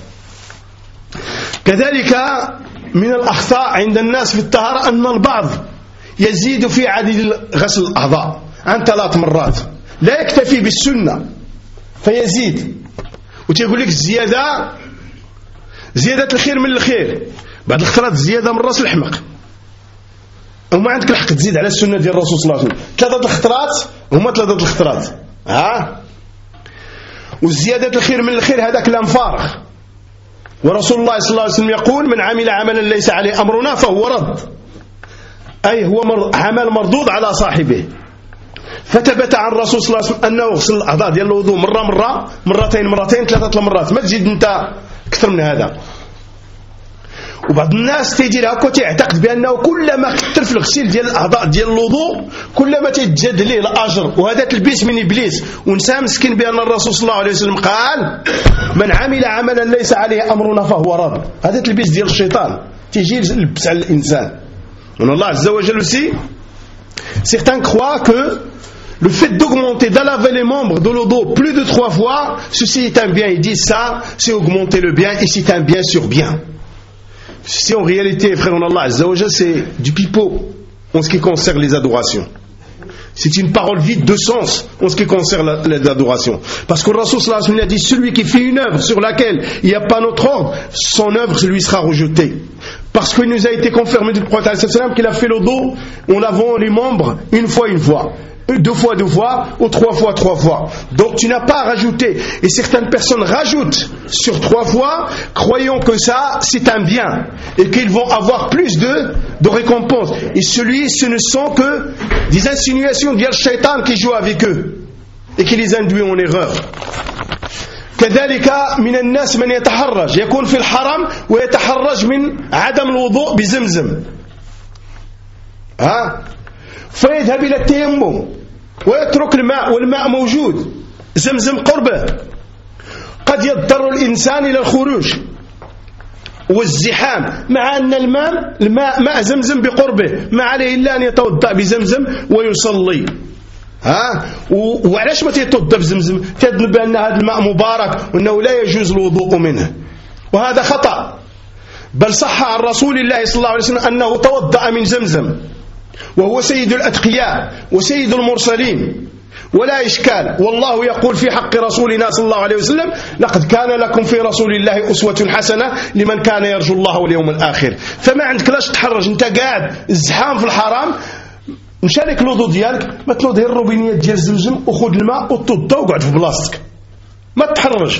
كذلك من الأخطاء عند الناس في الطهارة أن البعض يزيد في عدد غسل الأعضاء عن 3 مرات، لا يكتفي بالسنة فيزيد، وتقول لك زيادة الخير من الخير، بعد الخطرات زيادة من راس الحمق، وما عندك الحق تزيد على السنة ديال الرسول صلى الله عليه وسلم. 3 الخطرات هما 3 الخطرات، وزيادة الخير من الخير هذا كلام فارغ. ورسول الله صلى الله عليه وسلم يقول: من عمل عملا ليس عليه أمرنا فهو رد، أي هو عمل مردود على صاحبه. فثبت عن الرسول صلى الله عليه وسلم أنه غسل الأعضاء ديال الوضوء مرة مرتين 3 مرات، ما تزيد أنت أكثر من هذا. وبعض الناس تيدير هكا وتعتقد بأنه كلما كثر في الغسيل ديال الأعضاء ديال الوضوء كلما تيتزاد ليه الأجر، وهذا تلبيس من إبليس. ونسى مسكين بأن الرسول صلى الله عليه وسلم قال: من عمل عملا ليس عليه أمرنا فهو رد. هذا تلبيس ديال الشيطان تيجي يلبس على الإنسان. الله عز وجل aussi, certains croient que le fait d'augmenter, d'alaver les membres de l'odo plus de 3 fois, ceci est un bien. Ils disent ça, c'est augmenter le bien, et c'est un bien sur bien. Si en réalité, frère Allah Azza wa Jal, c'est du pipeau en ce qui concerne les adorations. C'est une parole vide de sens en ce qui concerne les adorations. Parce que le Rasoul sallallahu alayhi wa sallam a dit: celui qui fait une œuvre sur laquelle il n'y a pas notre ordre, son œuvre lui sera rejetée. Parce qu'il nous a été confirmé du prophète sallallahu alayhi wa sallam qu'il a fait le dos en lavant les membres une fois, 2 fois, ou 3 fois. Donc tu n'as pas à rajouter. Et certaines personnes rajoutent sur 3 fois, croyant que ça c'est un bien et qu'ils vont avoir plus de récompenses. Et ce ne sont que des insinuations d'Yal Shaitan qui joue avec eux et qui les induit en erreur. كذلك من الناس من يتحرج يكون في الحرم ويتحرج من عدم الوضوء بزمزم، فيذهب إلى التيمم ويترك الماء والماء موجود، زمزم قربه، قد يضطر الإنسان إلى الخروج والزحام، مع أن الماء ماء زمزم بقربه، ما عليه إلا أن يتوضأ بزمزم ويصلي. وعلاش ما تيتوضأ بزمزم؟ تظن بأن هذا الماء مبارك وأنه لا يجوز الوضوء منه، وهذا خطأ. بل صح عن رسول الله صلى الله عليه وسلم أنه توضأ من زمزم، وهو سيد الأتقياء وسيد المرسلين ولا إشكال. والله يقول في حق رسولنا صلى الله عليه وسلم: لقد كان لكم في رسول الله أسوة حسنة لمن كان يرجو الله واليوم الآخر. فما عندك لاش تحرج، انت قاعد الزحام في الحرام، مشى لك الوضوء ديالك، ما تنوض هي الروبينيات ديال الزمزم وخذ الماء وتوضا وقعد في بلاصتك، ما تحرج.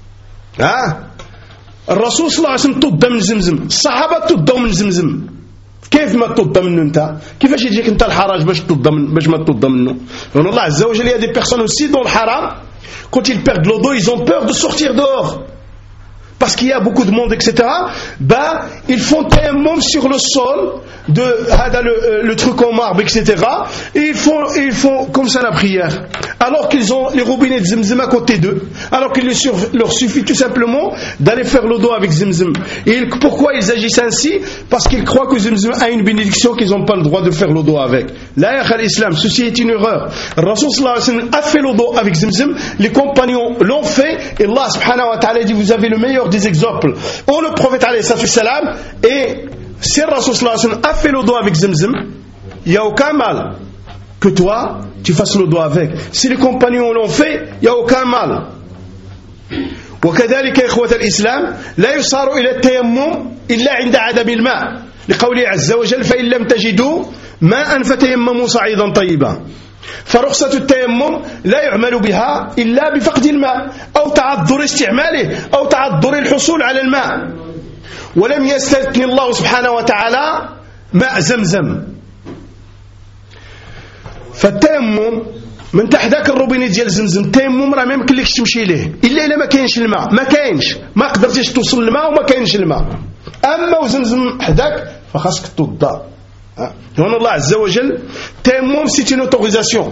الرسول صلى الله عليه وسلم توضا من زمزم، الصحابة توضاو من زمزم، كيف ما توضا منه انت؟ كيفاش يجيك انت الحرج باش ما توضا منه؟ لأن الله عز وجل, il y a des personnes aussi dans le haram, quand ils perdent l'eau, ils ont peur de sortir dehors parce qu'il y a beaucoup de monde, etc. Ils font tayammum sur le sol de le truc en marbre, etc. Et ils font comme ça la prière, alors qu'ils ont les robinets de Zemzem à côté d'eux, alors qu'il leur suffit tout simplement d'aller faire le dos avec Zemzem. Et pourquoi ils agissent ainsi? Parce qu'ils croient que Zemzem a une bénédiction qu'ils n'ont pas le droit de faire le dos avec. Là, l'islam, ceci est une erreur. Rasoul sallallahu alayhi wa sallam a fait le dos avec Zemzem, les compagnons l'ont fait, et Allah subhanahu wa ta'ala dit: vous avez le meilleur des exemples. Oh, le prophète alayhi salam, et si Rasoul sallallahu alayhi wa sallam a fait le dos avec Zemzem, il n'y a aucun mal que toi tu fasses le dos avec. Si les compagnons l'ont fait, il n'y a aucun mal. وكذلك إخوة الإسلام لا يصار إلى التيمم إلا عند عدم الماء، لقوله عز وجل: فإن لم تجدوا ماء فتيمموا صعيدا طيبا. فرخصة التيمم لا يعمل بها إلا بفقد الماء أو تعذر استعماله أو تعذر الحصول على الماء. ولم يستثني الله سبحانه وتعالى ماء زمزم. فالتيمم من تحت ذاك الروبيني ديال زمزم، التيمم راه ما يمكنلكش تمشي ليه الا ما كاينش الماء، ما قدرتيش توصل للماء وما كاينش الماء. اما وزمزم حداك فخاصك توضا. هنا الله عز وجل تيمم c'est une autorisation.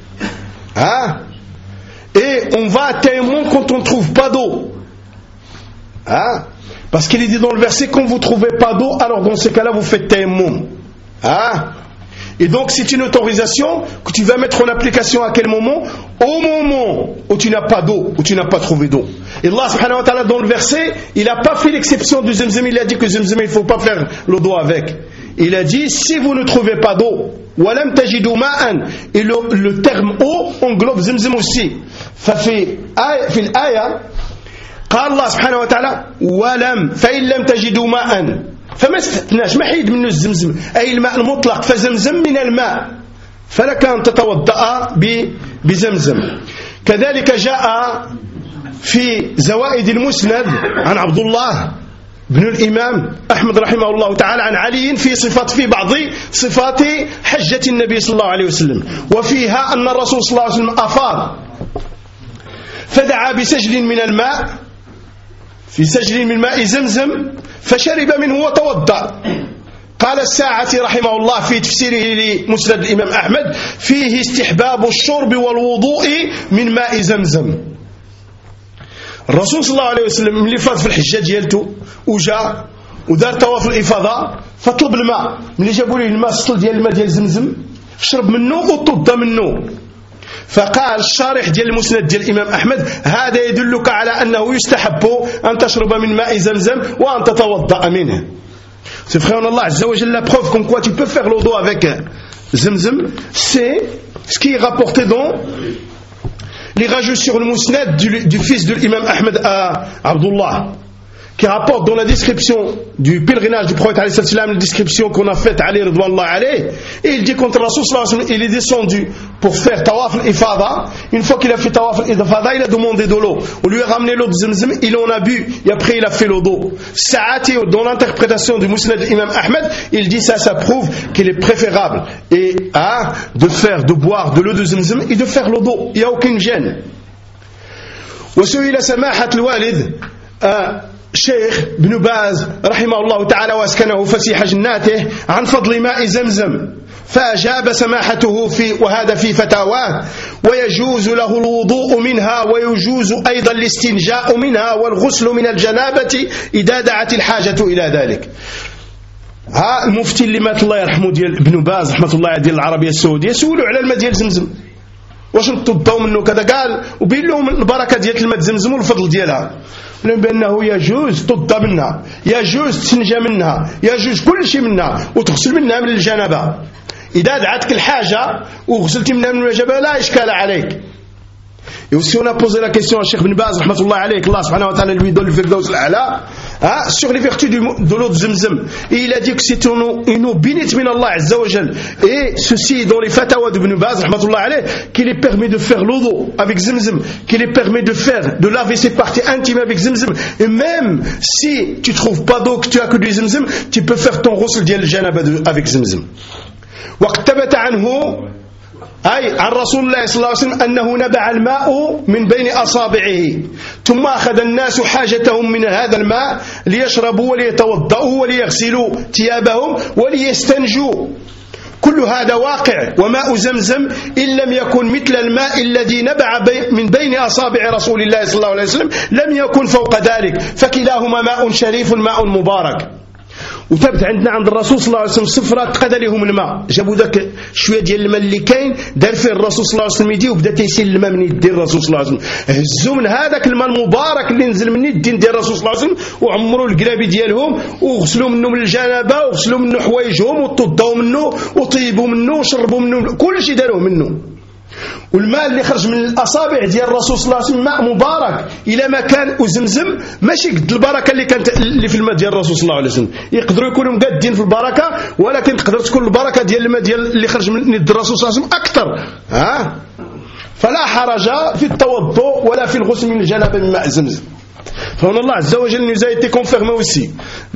Et on va à tayammum quand on ne trouve pas d'eau. Parce qu'il est dit dans le verset, quand vous ne trouvez pas d'eau, alors dans ce cas-là vous faites tayammum. Et donc c'est une autorisation que tu vas mettre en application à quel moment? Au moment où tu n'as pas d'eau, où tu n'as pas trouvé d'eau. Et Allah subhanahu wa ta'ala dans le verset, il n'a pas fait l'exception du Zemzem. Il a dit que Zemzem il ne faut pas faire le dos avec. Il a dit si vous ne trouvez pas d'eau, walam tajidu ma'an, et le terme eau englobe Zemzem aussi. ففي الآية قال الله سبحانه وتعالى ولم فإن لم تجدوا ماء، فما استثناش، ما حيد منه الزمزم أي الماء المطلق، فزمزم من الماء فلك أن تتوضأ بزمزم. كذلك جاء في زوائد المسند عن عبد الله بن الإمام أحمد رحمه الله تعالى عن علي في بعض صفات حجة النبي صلى الله عليه وسلم، وفيها أن الرسول صلى الله عليه وسلم أفاض فدعا بسجل من الماء، في سجل من ماء زمزم فشرب منه وتوضأ. قال الساعة رحمه الله في تفسيره لمسند الإمام أحمد فيه استحباب الشرب والوضوء من ماء زمزم. الرسول صلى الله عليه وسلم اللي فاز في الحجة ديالته وجاء ودار طواف الإفاضة فطلب الماء، ملي جابوا ليه الماء السطل ديال الماء ديال زمزم شرب منه وتوضا منه. فقال الشارح ديال المسند ديال الإمام أحمد هذا يدلك على أنه يستحب أن تشرب من ماء زمزم وأن تتوضأ منه. C'est frère Allah Azza wa Jalla, la preuve comme quoi tu peux faire l'eau d'eau avec Zemzem, c'est ce qui est rapporté dans les rajouts sur le musnad du fils de l'imam Ahmed à Abdullah, qui rapporte dans la description du pèlerinage du prophète alayhi salam, la description qu'on a faite à Ali ridwanullah alayhi, et il dit contre Rasul sallallahu alayhi wa sallam, il est descendu pour faire tawaf al-ifada. Une fois qu'il a fait tawaf al-ifada, il a demandé de l'eau, on lui a ramené l'eau de Zemzem, il en a bu et après il a fait l'eau d'eau. Sa'ati, dans l'interprétation du musnad de l'imam Ahmed, il dit ça prouve qu'il est préférable et de boire de l'eau de Zemzem et de faire l'eau d'eau, il n'y a aucune gêne. وسئل سماحة الوالد الشيخ بن باز رحمه الله تعالى واسكنه فسيح جناته عن فضل ماء زمزم، فأجاب سماحته وهذا في فتاواه ويجوز له الوضوء منها ويجوز أيضا الاستنجاء منها والغسل من الجنابة إذا دعت الحاجة إلى ذلك. المفتي اللي مات الله يرحمه ديال ابن باز رحمة الله ديال العربية السعودية سولوا على الماء ديال زمزم واش نتوضاو منه كذا، قال وبين لهم البركه ديال الماء زمزم والفضل ديالها، بانه يجوز تضا منها، يجوز تسنجى منها، يجوز كل شيء منها وتغسل منها من الجنابه اذا دعتك الحاجه وغسلتي منها من الجنابه لا اشكال عليك. Et aussi on a posé la question à Cheikh Ibn Baz rahmatullah alayhi, que Allah subhanahu wa ta'ala lui donne le firdaus al-a'la, sur les vertus de l'eau de Zemzem, et il a dit que c'est une eau bénite min Allah azza wa jal, et ceci dans les fatawa d'Ibn Baz rahmatullah alayhi, qu'il est permis de faire l'eau d'eau avec Zemzem, qu'il est permis de laver ses parties intimes avec Zemzem, et même si tu trouves pas d'eau, que tu as que du Zemzem, tu peux faire ton ghusl diyal janaba avec Zemzem. وقد ثبت عنه أي عن رسول الله صلى الله عليه وسلم أنه نبع الماء من بين أصابعه ثم أخذ الناس حاجتهم من هذا الماء ليشربوا وليتوضأوا وليغسلوا ثيابهم وليستنجوا. كل هذا واقع، وماء زمزم إن لم يكن مثل الماء الذي نبع من بين أصابع رسول الله صلى الله عليه وسلم لم يكن فوق ذلك، فكلاهما ماء شريف ماء مبارك. وثبت عندنا عند الرسول صلى الله عليه وسلم صفرة تقاد لهم الماء، جابوا ذاك شويه ديال الماء اللي كاين دار فيه الرسول صلى الله عليه وسلم يديه وبدا تيسيل الماء من يدي الرسول صلى الله عليه وسلم، هزوا من هذاك الماء المبارك اللي نزل من يدين ديال الرسول صلى الله عليه وسلم وعمروا القلابي ديالهم وغسلوا منه من الجنابه وغسلوا منه حوايجهم وتوضاو منه وطيبوا منه وشربوا منه، كل شيء داروه منه. والماء اللي خرج من الأصابع ديال الرسول صلى الله عليه وسلم ماء مبارك إلى ما كان وزمزم ماشي قد البركة اللي كانت اللي في الماء ديال الرسول صلى الله عليه وسلم. يقدروا يكونوا مقادين في البركة، ولكن تقدر تكون البركة ديال الماء ديال اللي خرج من يد الرسول صلى الله عليه وسلم أكثر. فلا حرج في التوضؤ ولا في الغسل من الجنابة من ماء زمزم. Allah Azza wa Jalla nous a été confirmé aussi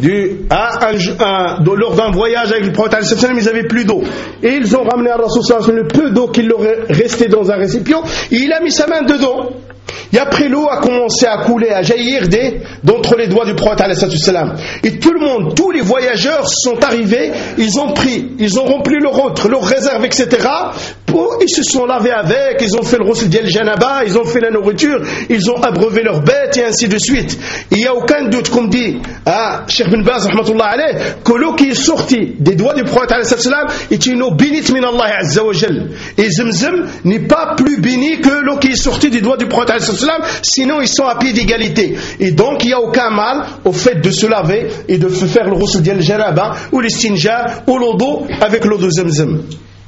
lors d'un voyage avec le prophète, ils n'avaient plus d'eau et ils ont ramené à Rasul sallallahu alayhi wa sallam le peu d'eau qu'il leur restait dans un récipient et il a mis sa main dedans. Et après l'eau a commencé à couler, à jaillir d'entre les doigts du prophète alayhi salam. Et tout le monde, tous les voyageurs sont arrivés, ils ont rempli leur autre, leur réserve, etc. Ils se sont lavés avec, ils ont fait le ghusl dial janaba, ils ont fait la nourriture, ils ont abreuvé leurs bêtes et ainsi de suite. Il n'y a aucun doute, comme dit Cheikh bin Baz rahmatullah alayh, que l'eau qui est sortie des doigts du prophète alayhi salam est une eau bénite min Allah azza wa jal. Et Zamzam n'est pas plus béni que l'eau qui est sortie des doigts du prophète alayhi salam, sinon ils sont à pied d'égalité. Et donc il n'y a aucun mal au fait de se laver et de faire le ghusl dial janaba ou l'istinja ou l'odo avec l'eau de Zamzam.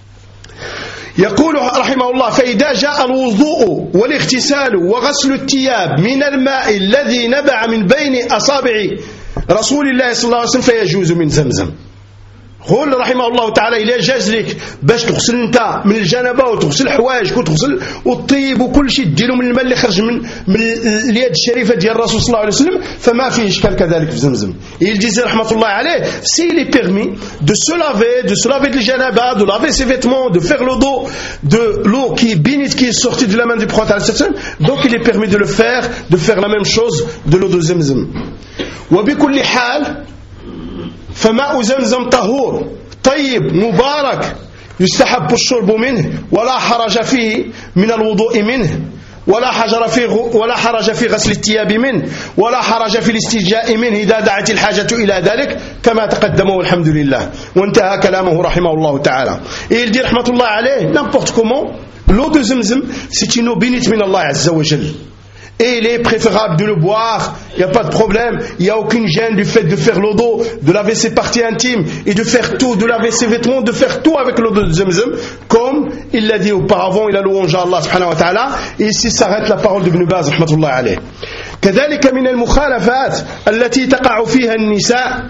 يقول رحمه الله فإذا جاء الوضوء والاغتسال وغسل الثياب من الماء الذي نبع من بين أصابع رسول الله صلى الله عليه وسلم فيجوز من زمزم. قول رحمه الله تعالى إلا جاز لك باش تغسل انت من الجنبه وتغسل حوايجك وتغسل وتطيب وكل شيء ديروا من الماء اللي خرج من اليد الشريفه ديال الرسول صلى الله عليه وسلم فما فيه اشكال كذلك في زمزم. Il disait رحمه الله عليه s'il est permis de se laver de janaba, de laver ses vêtements, de faire le dos de l'eau qui est bénite qui est sortie de la main du prophète, donc il est permis de faire la même chose de l'eau de Zamzam. وبكل حال فماء زمزم طهور طيب مبارك يستحب الشرب منه ولا حرج فيه من الوضوء منه ولا حرج في غسل الثياب منه ولا حرج في الاستنجاء منه إذا دعت الحاجة إلى ذلك كما تقدم والحمد لله. وانتهى كلامه رحمه الله تعالى. Et il dit رحمة الله عليه n'importe comment l'eau de Zamzam c'est une eau bénite min Allah azza wa jalla. Et il est préférable de le boire, il n'y a pas de problème, il n'y a aucune gêne du fait de faire l'eau d'eau, de laver ses parties intimes et de faire tout, de laver ses vêtements, de faire tout avec l'eau de Zamzam, comme il l'a dit auparavant, il a louangé Allah subhanahu wa ta'ala, et ici s'arrête la parole d'Ibn Baz rahmatullah alayh. كذلك من المخالفات التي تقع فيها النساء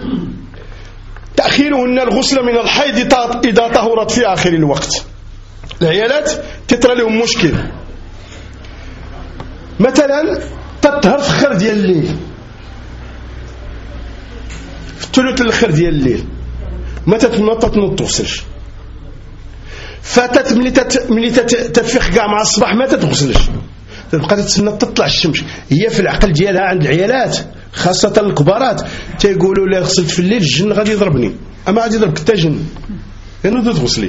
تأخيرهن الغسل من الحيض إذا طهرت في آخر الوقت. العيالات تترى لهم مشكل مثلا تطهر في الخير ديال الليل في الثلث الاخر ديال الليل ما تغسلش فاتت ملي تتفيق كاع مع الصباح ما تغسلش تبقى تتسنى تطلع الشمس. هي في العقل ديالها عند العيالات خاصه الكبارات تيقولوا لا غسلت في الليل الجن غادي يضربني اما غادي يضربك حتى جن لانه تغسلي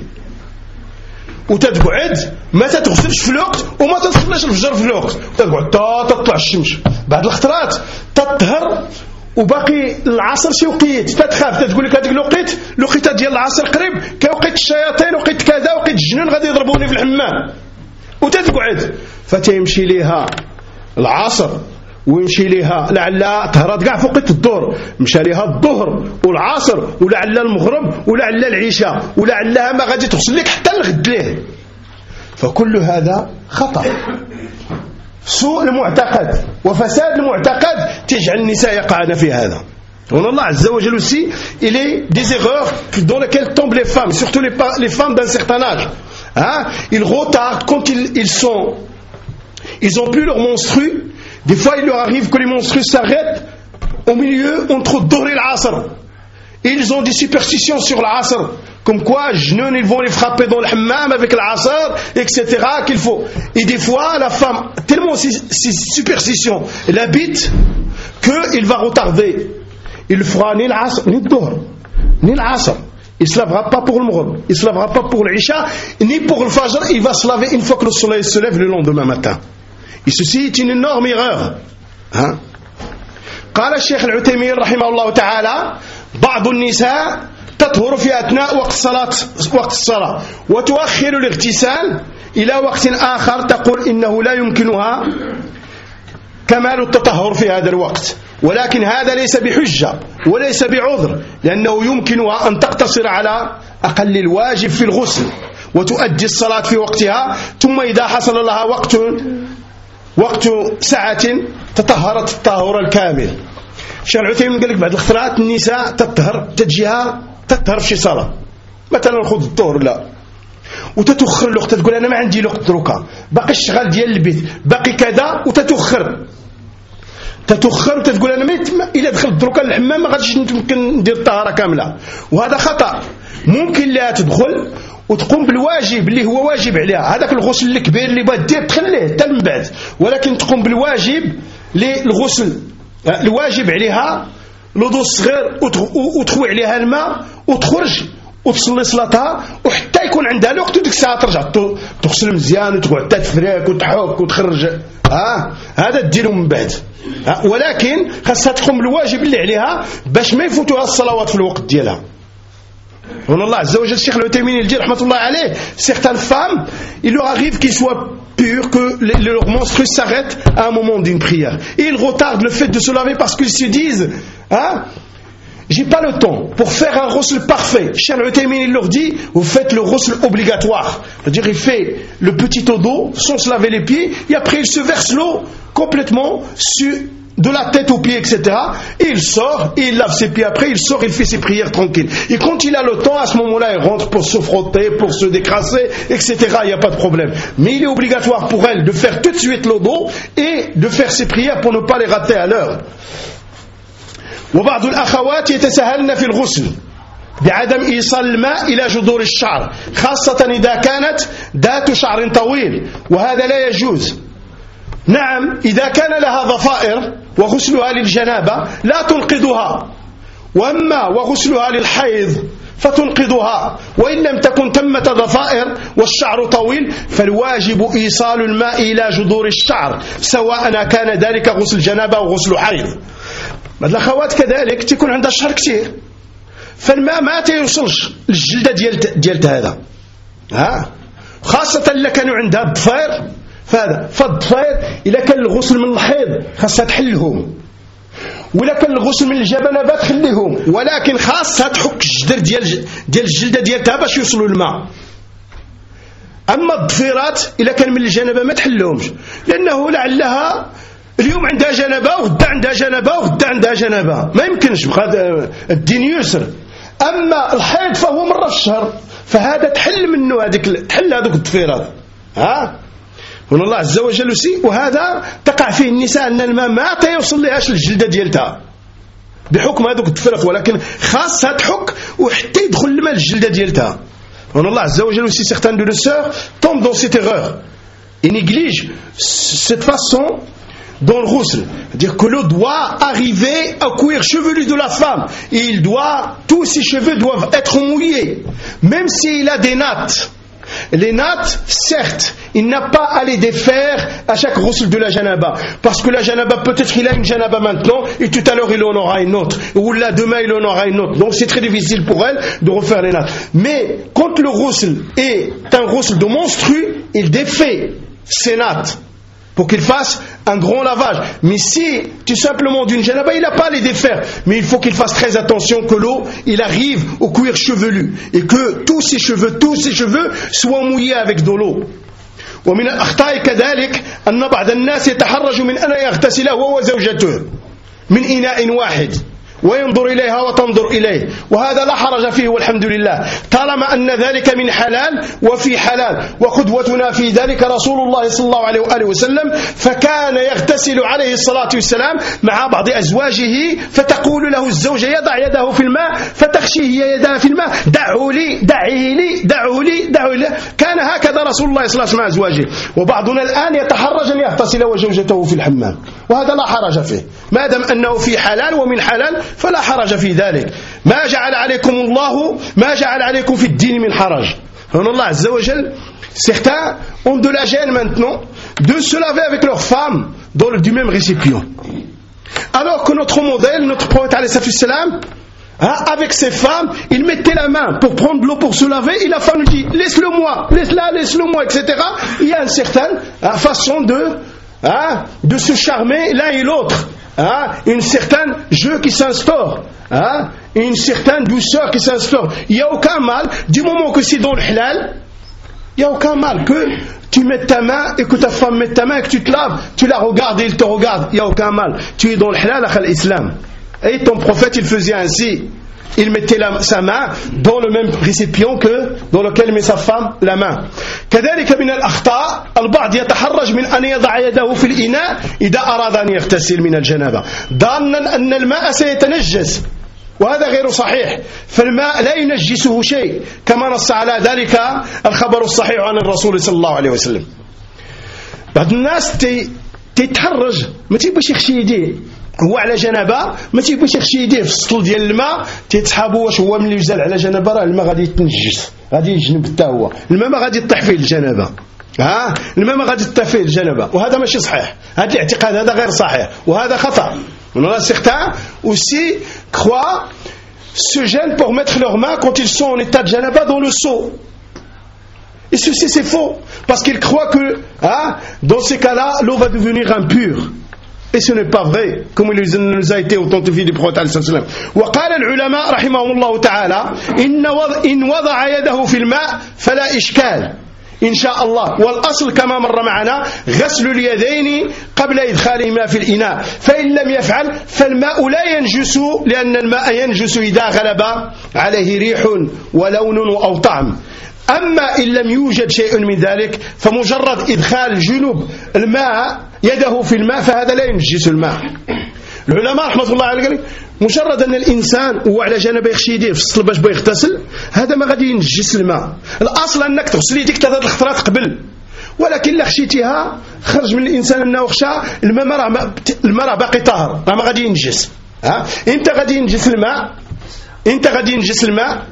وتتقعد ما تتغسلش في الوقت وما تدخلش الفجر في الوقت تقعد تطلع الشمس. بعد الخطرات تطهر وباقي العصر شي وقيت تتخاف تقول لك هذيك الوقيته ديال العصر قريب كوقيت الشياطين وقيت كذا وقيت الجنون غادي يضربوني في الحمام وتتقعد فتيمشي ليها العصر ويمشي ليها لعل طهرات كاع في وقت الظهر مشى ليها الظهر والعصر ولعل المغرب ولعل العشاء ولعلها ما غادي تغسل لك حتى الغد ليه. فكل هذا خطأ سوء المعتقد وفساد المعتقد تجعل النساء يقعن في هذا. Allah Azza wa Jalla aussi il est des erreurs dans lesquelles tombent les femmes, surtout les femmes d'un certain âge. Ils retardent quand ils ont plus leur menstru. Des fois il leur arrive que les menstrues s'arrêtent au milieu entre Dhuhr et l'Asr. Ils ont des superstitions sur l'Asr, comme quoi jeunes ils vont les frapper dans le hammam avec l'Asr, etc. qu'il faut. Et des fois la femme tellement ces superstitions l'habite qu'il va retarder. Il ne fera ni l'Asr ni le Dhuhr ni l'Asr. Il ne se lavera pas pour le Maghrib, il ne se lavera pas pour l'Isha ni pour le Fajr. Il va se laver une fois que le soleil se lève le lendemain matin. Et ceci est une énorme erreur. قال الشيخ العثيمين رحمه الله تعالى بعض النساء تطهر في أثناء وقت الصلاة وتؤخر الاغتسال إلى وقت آخر تقول إنه لا يمكنها كمال التطهر في هذا الوقت ولكن هذا ليس بحجة وليس بعذر لأنه يمكنها أن تقتصر على أقل الواجب في الغسل وتؤدي الصلاة في وقتها، ثم إذا حصل لها وقت ساعة تطهرت الطهور الكامل. الشيخ العثيمين قال لك بعض الخطرات النساء تطهر في شي صلاة، مثلا خذ الظهر لا وتتوخر الوقت، تقول أنا ما عندي الوقت دروكا، باقي الشغل ديال البيت، باقي كذا، وتتوخر وتتقول أنا إلا دخلت دروكا الحمام ما غاديش نمكن ندير الطهارة كاملة. وهذا خطأ. ممكن لها تدخل وتقوم بالواجب اللي هو واجب عليها، هذاك الغسل الكبير اللي بغات دير تخليه حتى من بعد، ولكن تقوم بالواجب للغسل الواجب عليها الوضوء الصغير، وتخوي عليها الماء وتخرج وتصلي صلاتها، وحتى يكون عندها الوقت وديك الساعه ترجع تغسل مزيان وتقعد تفريك وتحك وتخرج. هذا ديرو من بعد. ولكن خاصها تقوم بالواجب اللي عليها باش ما يفوتوها الصلوات في الوقت ديالها. هنا الله عز وجل, الشيخ العثيمين il dit rahmatullah alayh, certaines femmes il leur arrive qu'ils soient purs, que leur menstru s'arrête à un moment d'une prière et ils retardent le fait de se laver parce qu'ils se disent j'ai pas le temps pour faire un ghusl parfait. Cheikh Al-Uthaymin il leur dit vous faites le ghusl obligatoire, c'est-à-dire il fait le petit eau d'eau sans se laver les pieds et après il se verse l'eau complètement de la tête aux pieds, etc. Et il sort, et il lave ses pieds après, il sort, il fait ses prières tranquilles. Et quand il a le temps, à ce moment-là, il rentre pour se frotter, pour se décrasser, etc. Il n'y a pas de problème. Mais il est obligatoire pour elle de faire tout de suite le dos et de faire ses prières pour ne pas les rater à l'heure. وبعض الأخوات يتساهلن في الغسل بعدم إيصال الماء إلى جذور الشعر خاصة إذا كانت ذات شعر طويل وهذا لا يجوز. نعم إذا كان لها ضفائر وغسلها للجنابة لا تنقضها، وأما وغسلها للحيض فتنقضها، وإن لم تكن ثمة ضفائر والشعر طويل فالواجب إيصال الماء إلى جذور الشعر سواء كان ذلك غسل جنابة أو غسل حيض. بعض الأخوات كذلك تكون عندها الشعر كثير فالماء ما تيوصلش للجلدة ديالتها هذا خاصة اللي كانوا عندها الضفائر فالضفائر إذا كان الغسل من الحيض خاصها تحلهم، ولا كان الغسل من الجنابة تخليهم، ولكن خاصها تحك الجدر ديال الجلدة ديالتها باش يوصلوا الماء. أما الضفيرات إذا كان من الجنابة ما تحلهمش، لأنه لعلها اليوم عندها جنابة وغدا عندها جنابة وغدا عندها جنابة، ما يمكنش الدين يسر. أما الحيض فهو مرة في الشهر، فهذا تحل منه تحل هذوك الضفيرات. هنا الله عز وجل وهذا تقع فيه النساء أن الماء ما تيوصل لهاش الجلدة ديالتها بحكم هذوك التفرق، ولكن خاصها تحك وحتى يدخل الماء الجلدة ديالتها. هنا الله عز وجل aussi certaines de nos sœurs tombent dans cette erreur et négligent cette façon dans le ghusl, c'est-à-dire que l'eau doit arriver au cuir chevelu de la femme et tous ses cheveux doivent être mouillés même s'il a des nattes. Les nattes, certes, il n'a pas à les défaire à chaque ghusl de la janaba, parce que la janaba, peut-être qu'il a une janaba maintenant et tout à l'heure il en aura une autre, ou là demain il en aura une autre, donc c'est très difficile pour elle de refaire les nattes. Mais quand le ghusl est un ghusl de menstru, il défait ses nattes pour qu'il fasse un grand lavage. Mais si tout simplement d'une janaba, il n'a pas à les défaire, mais il faut qu'il fasse très attention que l'eau il arrive au cuir chevelu et que tous ses cheveux soient mouillés avec de l'eau. ومن الأخطاء كذلك أن بعض الناس يتحرج من أن يغتسل هو وزوجته من إناء واحد وينظر إليها وتنظر إليه، وهذا لا حرج فيه والحمد لله طالما أن ذلك من حلال وفي حلال. وقدوتنا في ذلك رسول الله صلى الله عليه وآله وسلم، فكان يغتسل عليه الصلاة والسلام مع بعض أزواجه فتقول له الزوجة يضع يده في الماء فتخشي هي يدها في الماء دعه لي دعيه لي دعه لي دعه لي. كان هكذا رسول الله صلى الله عليه وسلم مع أزواجه. وبعضنا الآن يتحرج أن يغتسل وزوجته في الحمام، وهذا لا حرج فيه ما دام أنه في حلال ومن حلال فلا حرج في ذلك. ما جعل عليكم في الدين من حرج. هنا الله عز وجل certains ont de la gêne maintenant de se laver avec leurs femmes du même récipient, alors que notre modèle, notre prophète alayhi salam, avec ses femmes il mettait la main pour prendre de l'eau pour se laver et la femme lui dit laisse-le moi, etc. Il y a une certaine façon de se charmer l'un et l'autre, une certaine jeu qui s'instaure, une certaine douceur qui s'instaure. Il n'y a aucun mal du moment que c'est dans le halal, Il n'y a aucun mal que tu mettes ta main et que ta femme mette ta main et que tu te laves, tu la regardes et il te regarde. Il n'y a aucun mal. Tu es dans le halal à l'islam. Et ton prophète, il faisait ainsi. Il mettait sa main dans le même récipient que dans lequel met sa femme la main. كذلك من الأخطاء البعض يتحرج من أن يضع يده في الإناء إذا أراد أن يغتسل من الجنابة ظانا أن الماء سيتنجس وهذا غير صحيح فالماء لا ينجسه شيء كما نص على ذلك الخبر الصحيح عن الرسول صلى الله عليه وسلم. بعض الناس تتحرج ما تيبغيش يخشي يديه هو على جنابه ما تيبغيش يخشي يديه في السطل ديال الماء تيتحابوا واش هو ملي يزال على جنابه راه الماء غادي يتنجس غادي يجنب حتى هو الماء ما غادي يطيح فيه الجنابه الماء ما غادي يطيح فيه الجنابه وهذا ماشي صحيح. هذا الاعتقاد هذا غير صحيح وهذا خطأ. Certains aussi croient se gênent pour mettre leurs mains quand ils sont en état de janaba dans le seau. Et ceci c'est faux parce qu'ils croient que dans ces cas-là l'eau va devenir impure. Et ce n'est pas vrai comme il nous a été authentifié du prophète sallallahu alayhi wa sallam. وقال العلماء رحمهم الله تعالى إن وضع يده في الماء فلا إشكال إن شاء الله والأصل كما مر معنا غسل اليدين قبل إدخالهما في الإناء فإن لم يفعل فالماء لا ينجس لأن الماء ينجس إذا غلب عليه ريح ولون أو طعم. أما إن لم يوجد شيء من ذلك فمجرد إدخال جنوب الماء يده في الماء فهذا لا ينجس الماء. العلماء رحمة الله عليهم مجرد أن الإنسان هو على جنبه يخشي يديه في الصل باش بغى يغتسل هذا ما غادي ينجس الماء. الأصل أنك تغسل يديك 3 الخطرات قبل ولكن لا خشيتيها خرج من الإنسان أنه خشى الماء باقي طاهر ما غادي ينجس. أنت غادي ينجس الماء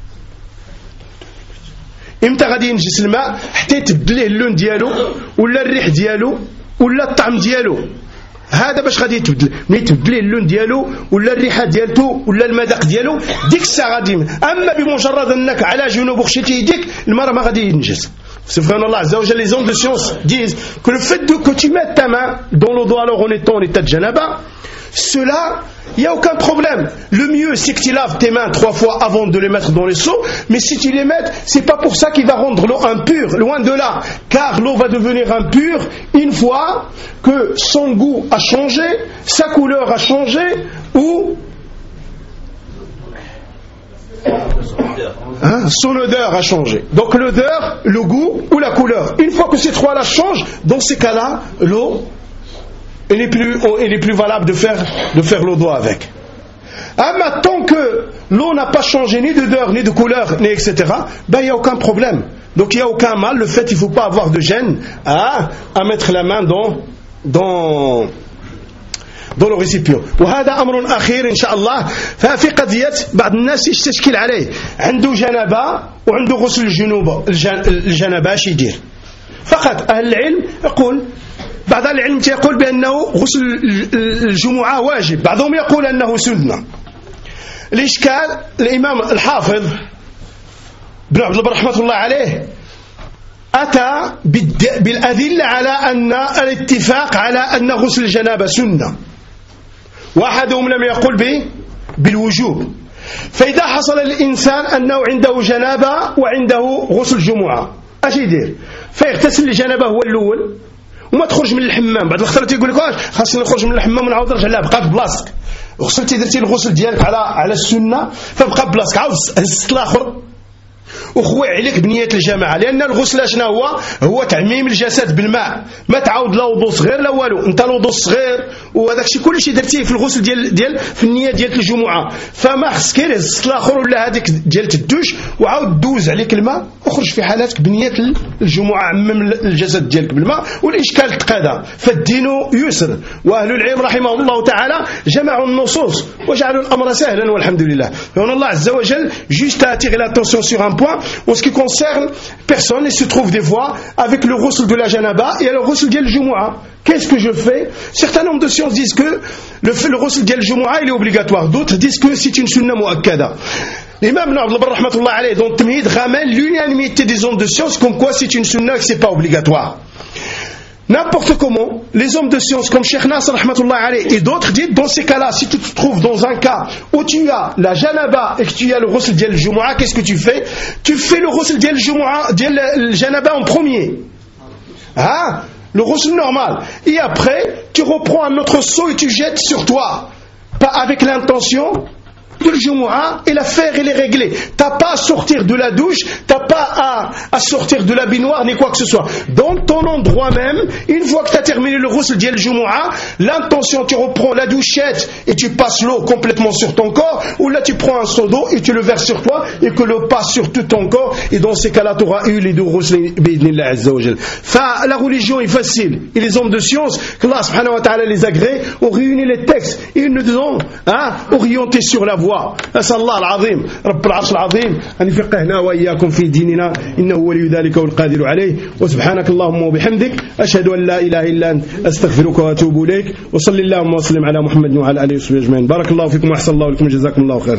امتى غادي ينجس الماء حتى يتبدل ليه اللون ديالو ولا الريح ديالو ولا الطعم ديالو. هذا باش غادي يتبدل ملي يتبدل ليه اللون ديالو ولا الريحه ديالته ولا المذاق ديالو ديك الساعه غادي. اما بمجرد انك على جنوب وخشيتي يديك الماء ما غادي ينجس. Subhanallah Allah Azza wa Jalla, les hommes de science disent que le fait que tu mettes ta main dans l'eau alors en étant en état de janaba, cela, il n'y a aucun problème. Le mieux c'est que tu laves tes mains 3 fois avant de les mettre dans les seaux, mais si tu les mets, c'est pas pour ça qu'il va rendre l'eau impure, loin de là, car l'eau va devenir impure une fois que son goût a changé, sa couleur a changé ou son odeur a changé. Donc l'odeur, le goût ou la couleur. Une fois que ces 3-là changent, dans ces cas-là, l'eau elle est plus valable de faire l'eau d'eau avec. Mais tant que l'eau n'a pas changé ni d'odeur, ni de couleur, ni etc., il n'y a aucun problème. Donc il n'y a aucun mal. Le fait, il ne faut pas avoir de gêne à mettre la main dans le récipient. وهذا أمر أخير إن شاء الله. ففي قضية بعض الناس يستشكل عليه عنده جنابة وعنده غسل الجنابة اش يدير. فقط أهل العلم يقول بعض أهل العلم يقول بأنه غسل الجمعة واجب بعضهم يقول أنه سنة. الإشكال الإمام الحافظ بن عبد البر رحمة الله عليه أتى بالأدلة على أن الاتفاق على أن غسل الجنابة سنة وأحدهم لم يقل بالوجوب. فإذا حصل الإنسان أنه عنده جنابة وعنده غسل جمعة اش يدير؟ فيغتسل الجنابة هو الأول وما تخرج من الحمام. بعض الخطرات يقول لك خاصني نخرج من الحمام ونعاود نرجع. لا، بقى بلاصتك. غسلتي درتي الغسل ديالك على السنة فبقى بلاصتك. عاود هزت الآخر وخوي عليك بنية الجماعة، لأن الغسل شنو هو تعميم الجسد بالماء. ما تعاود لا وضوء صغير لا والو، انت الوضوء الصغير وهذاك الشيء كلشي درتيه في الغسل ديال في النية ديال الجمعة. فما خصك غير هز الاخر ولا هذيك ديال الدوش وعاود دوز عليك الماء وخرج في حالاتك بنية الجمعة، عمم الجسد ديالك بالماء والإشكال تقاضى. فالدين يسر، وأهل العلم رحمهم الله تعالى جمعوا النصوص وجعلوا الأمر سهلا والحمد لله. فهنا الله عز وجل juste à attirer l'attention sur un point en ce qui concerne personne. Il se trouve des fois avec le ghusl de la janaba et le ghusl diyal jumu'ah. Qu'est-ce que je fais? Certains nombres de sciences disent que le ghusl diyal jumu'ah il est obligatoire, d'autres disent que c'est une sunna muakkada. L'imam Ibn Abd al-Barr rahmatullah alayhi dans Tamhid ramène l'unanimité des hommes de science comme quoi c'est une sunna et que c'est pas obligatoire. n'importe comment, les hommes de science comme Cheikh Nasr rahmatullah alayhi et d'autres disent, dans ces cas-là, si tu te trouves dans un cas où tu as la janaba et que tu as le ghusl diyal al-jumu'ah, qu'est-ce que tu fais? Tu fais le ghusl diyal al-jumu'ah, diyal al-janaba en premier. Hein? Le ghusl normal. Et après, tu reprends un autre seau et tu jettes sur toi. Pas avec l'intention de l'Jumu'ah, et l'affaire elle est réglée. T'as pas à sortir de la douche, t'as pas à sortir de la baignoire ni quoi que ce soit. Dans ton endroit même, une fois que tu as terminé le ghusl diyal al-jumu'ah, l'intention, tu reprends la douchette et tu passes l'eau complètement sur ton corps, ou là tu prends un seau d'eau et tu le verses sur toi et que l'eau passe sur tout ton corps, et dans ces cas-là tu auras eu les deux ghusl bi'idhnillah azza wa jal. La religion est facile, et les hommes de science qu'Allah subhanahu wa ta'ala les agrée ont réuni les textes et ils nous ont orientés sur la voie. أسأل الله العظيم رب العرش العظيم أن يفقهنا وإياكم في ديننا إنه ولي ذلك والقادر عليه وسبحانك اللهم وبحمدك أشهد أن لا إله إلا أنت أستغفرك وأتوب إليك وصلى اللهم وسلم على محمد وعلى آله وصحبه أجمعين بارك الله فيكم وأحسن الله لكم جزاكم الله خيرا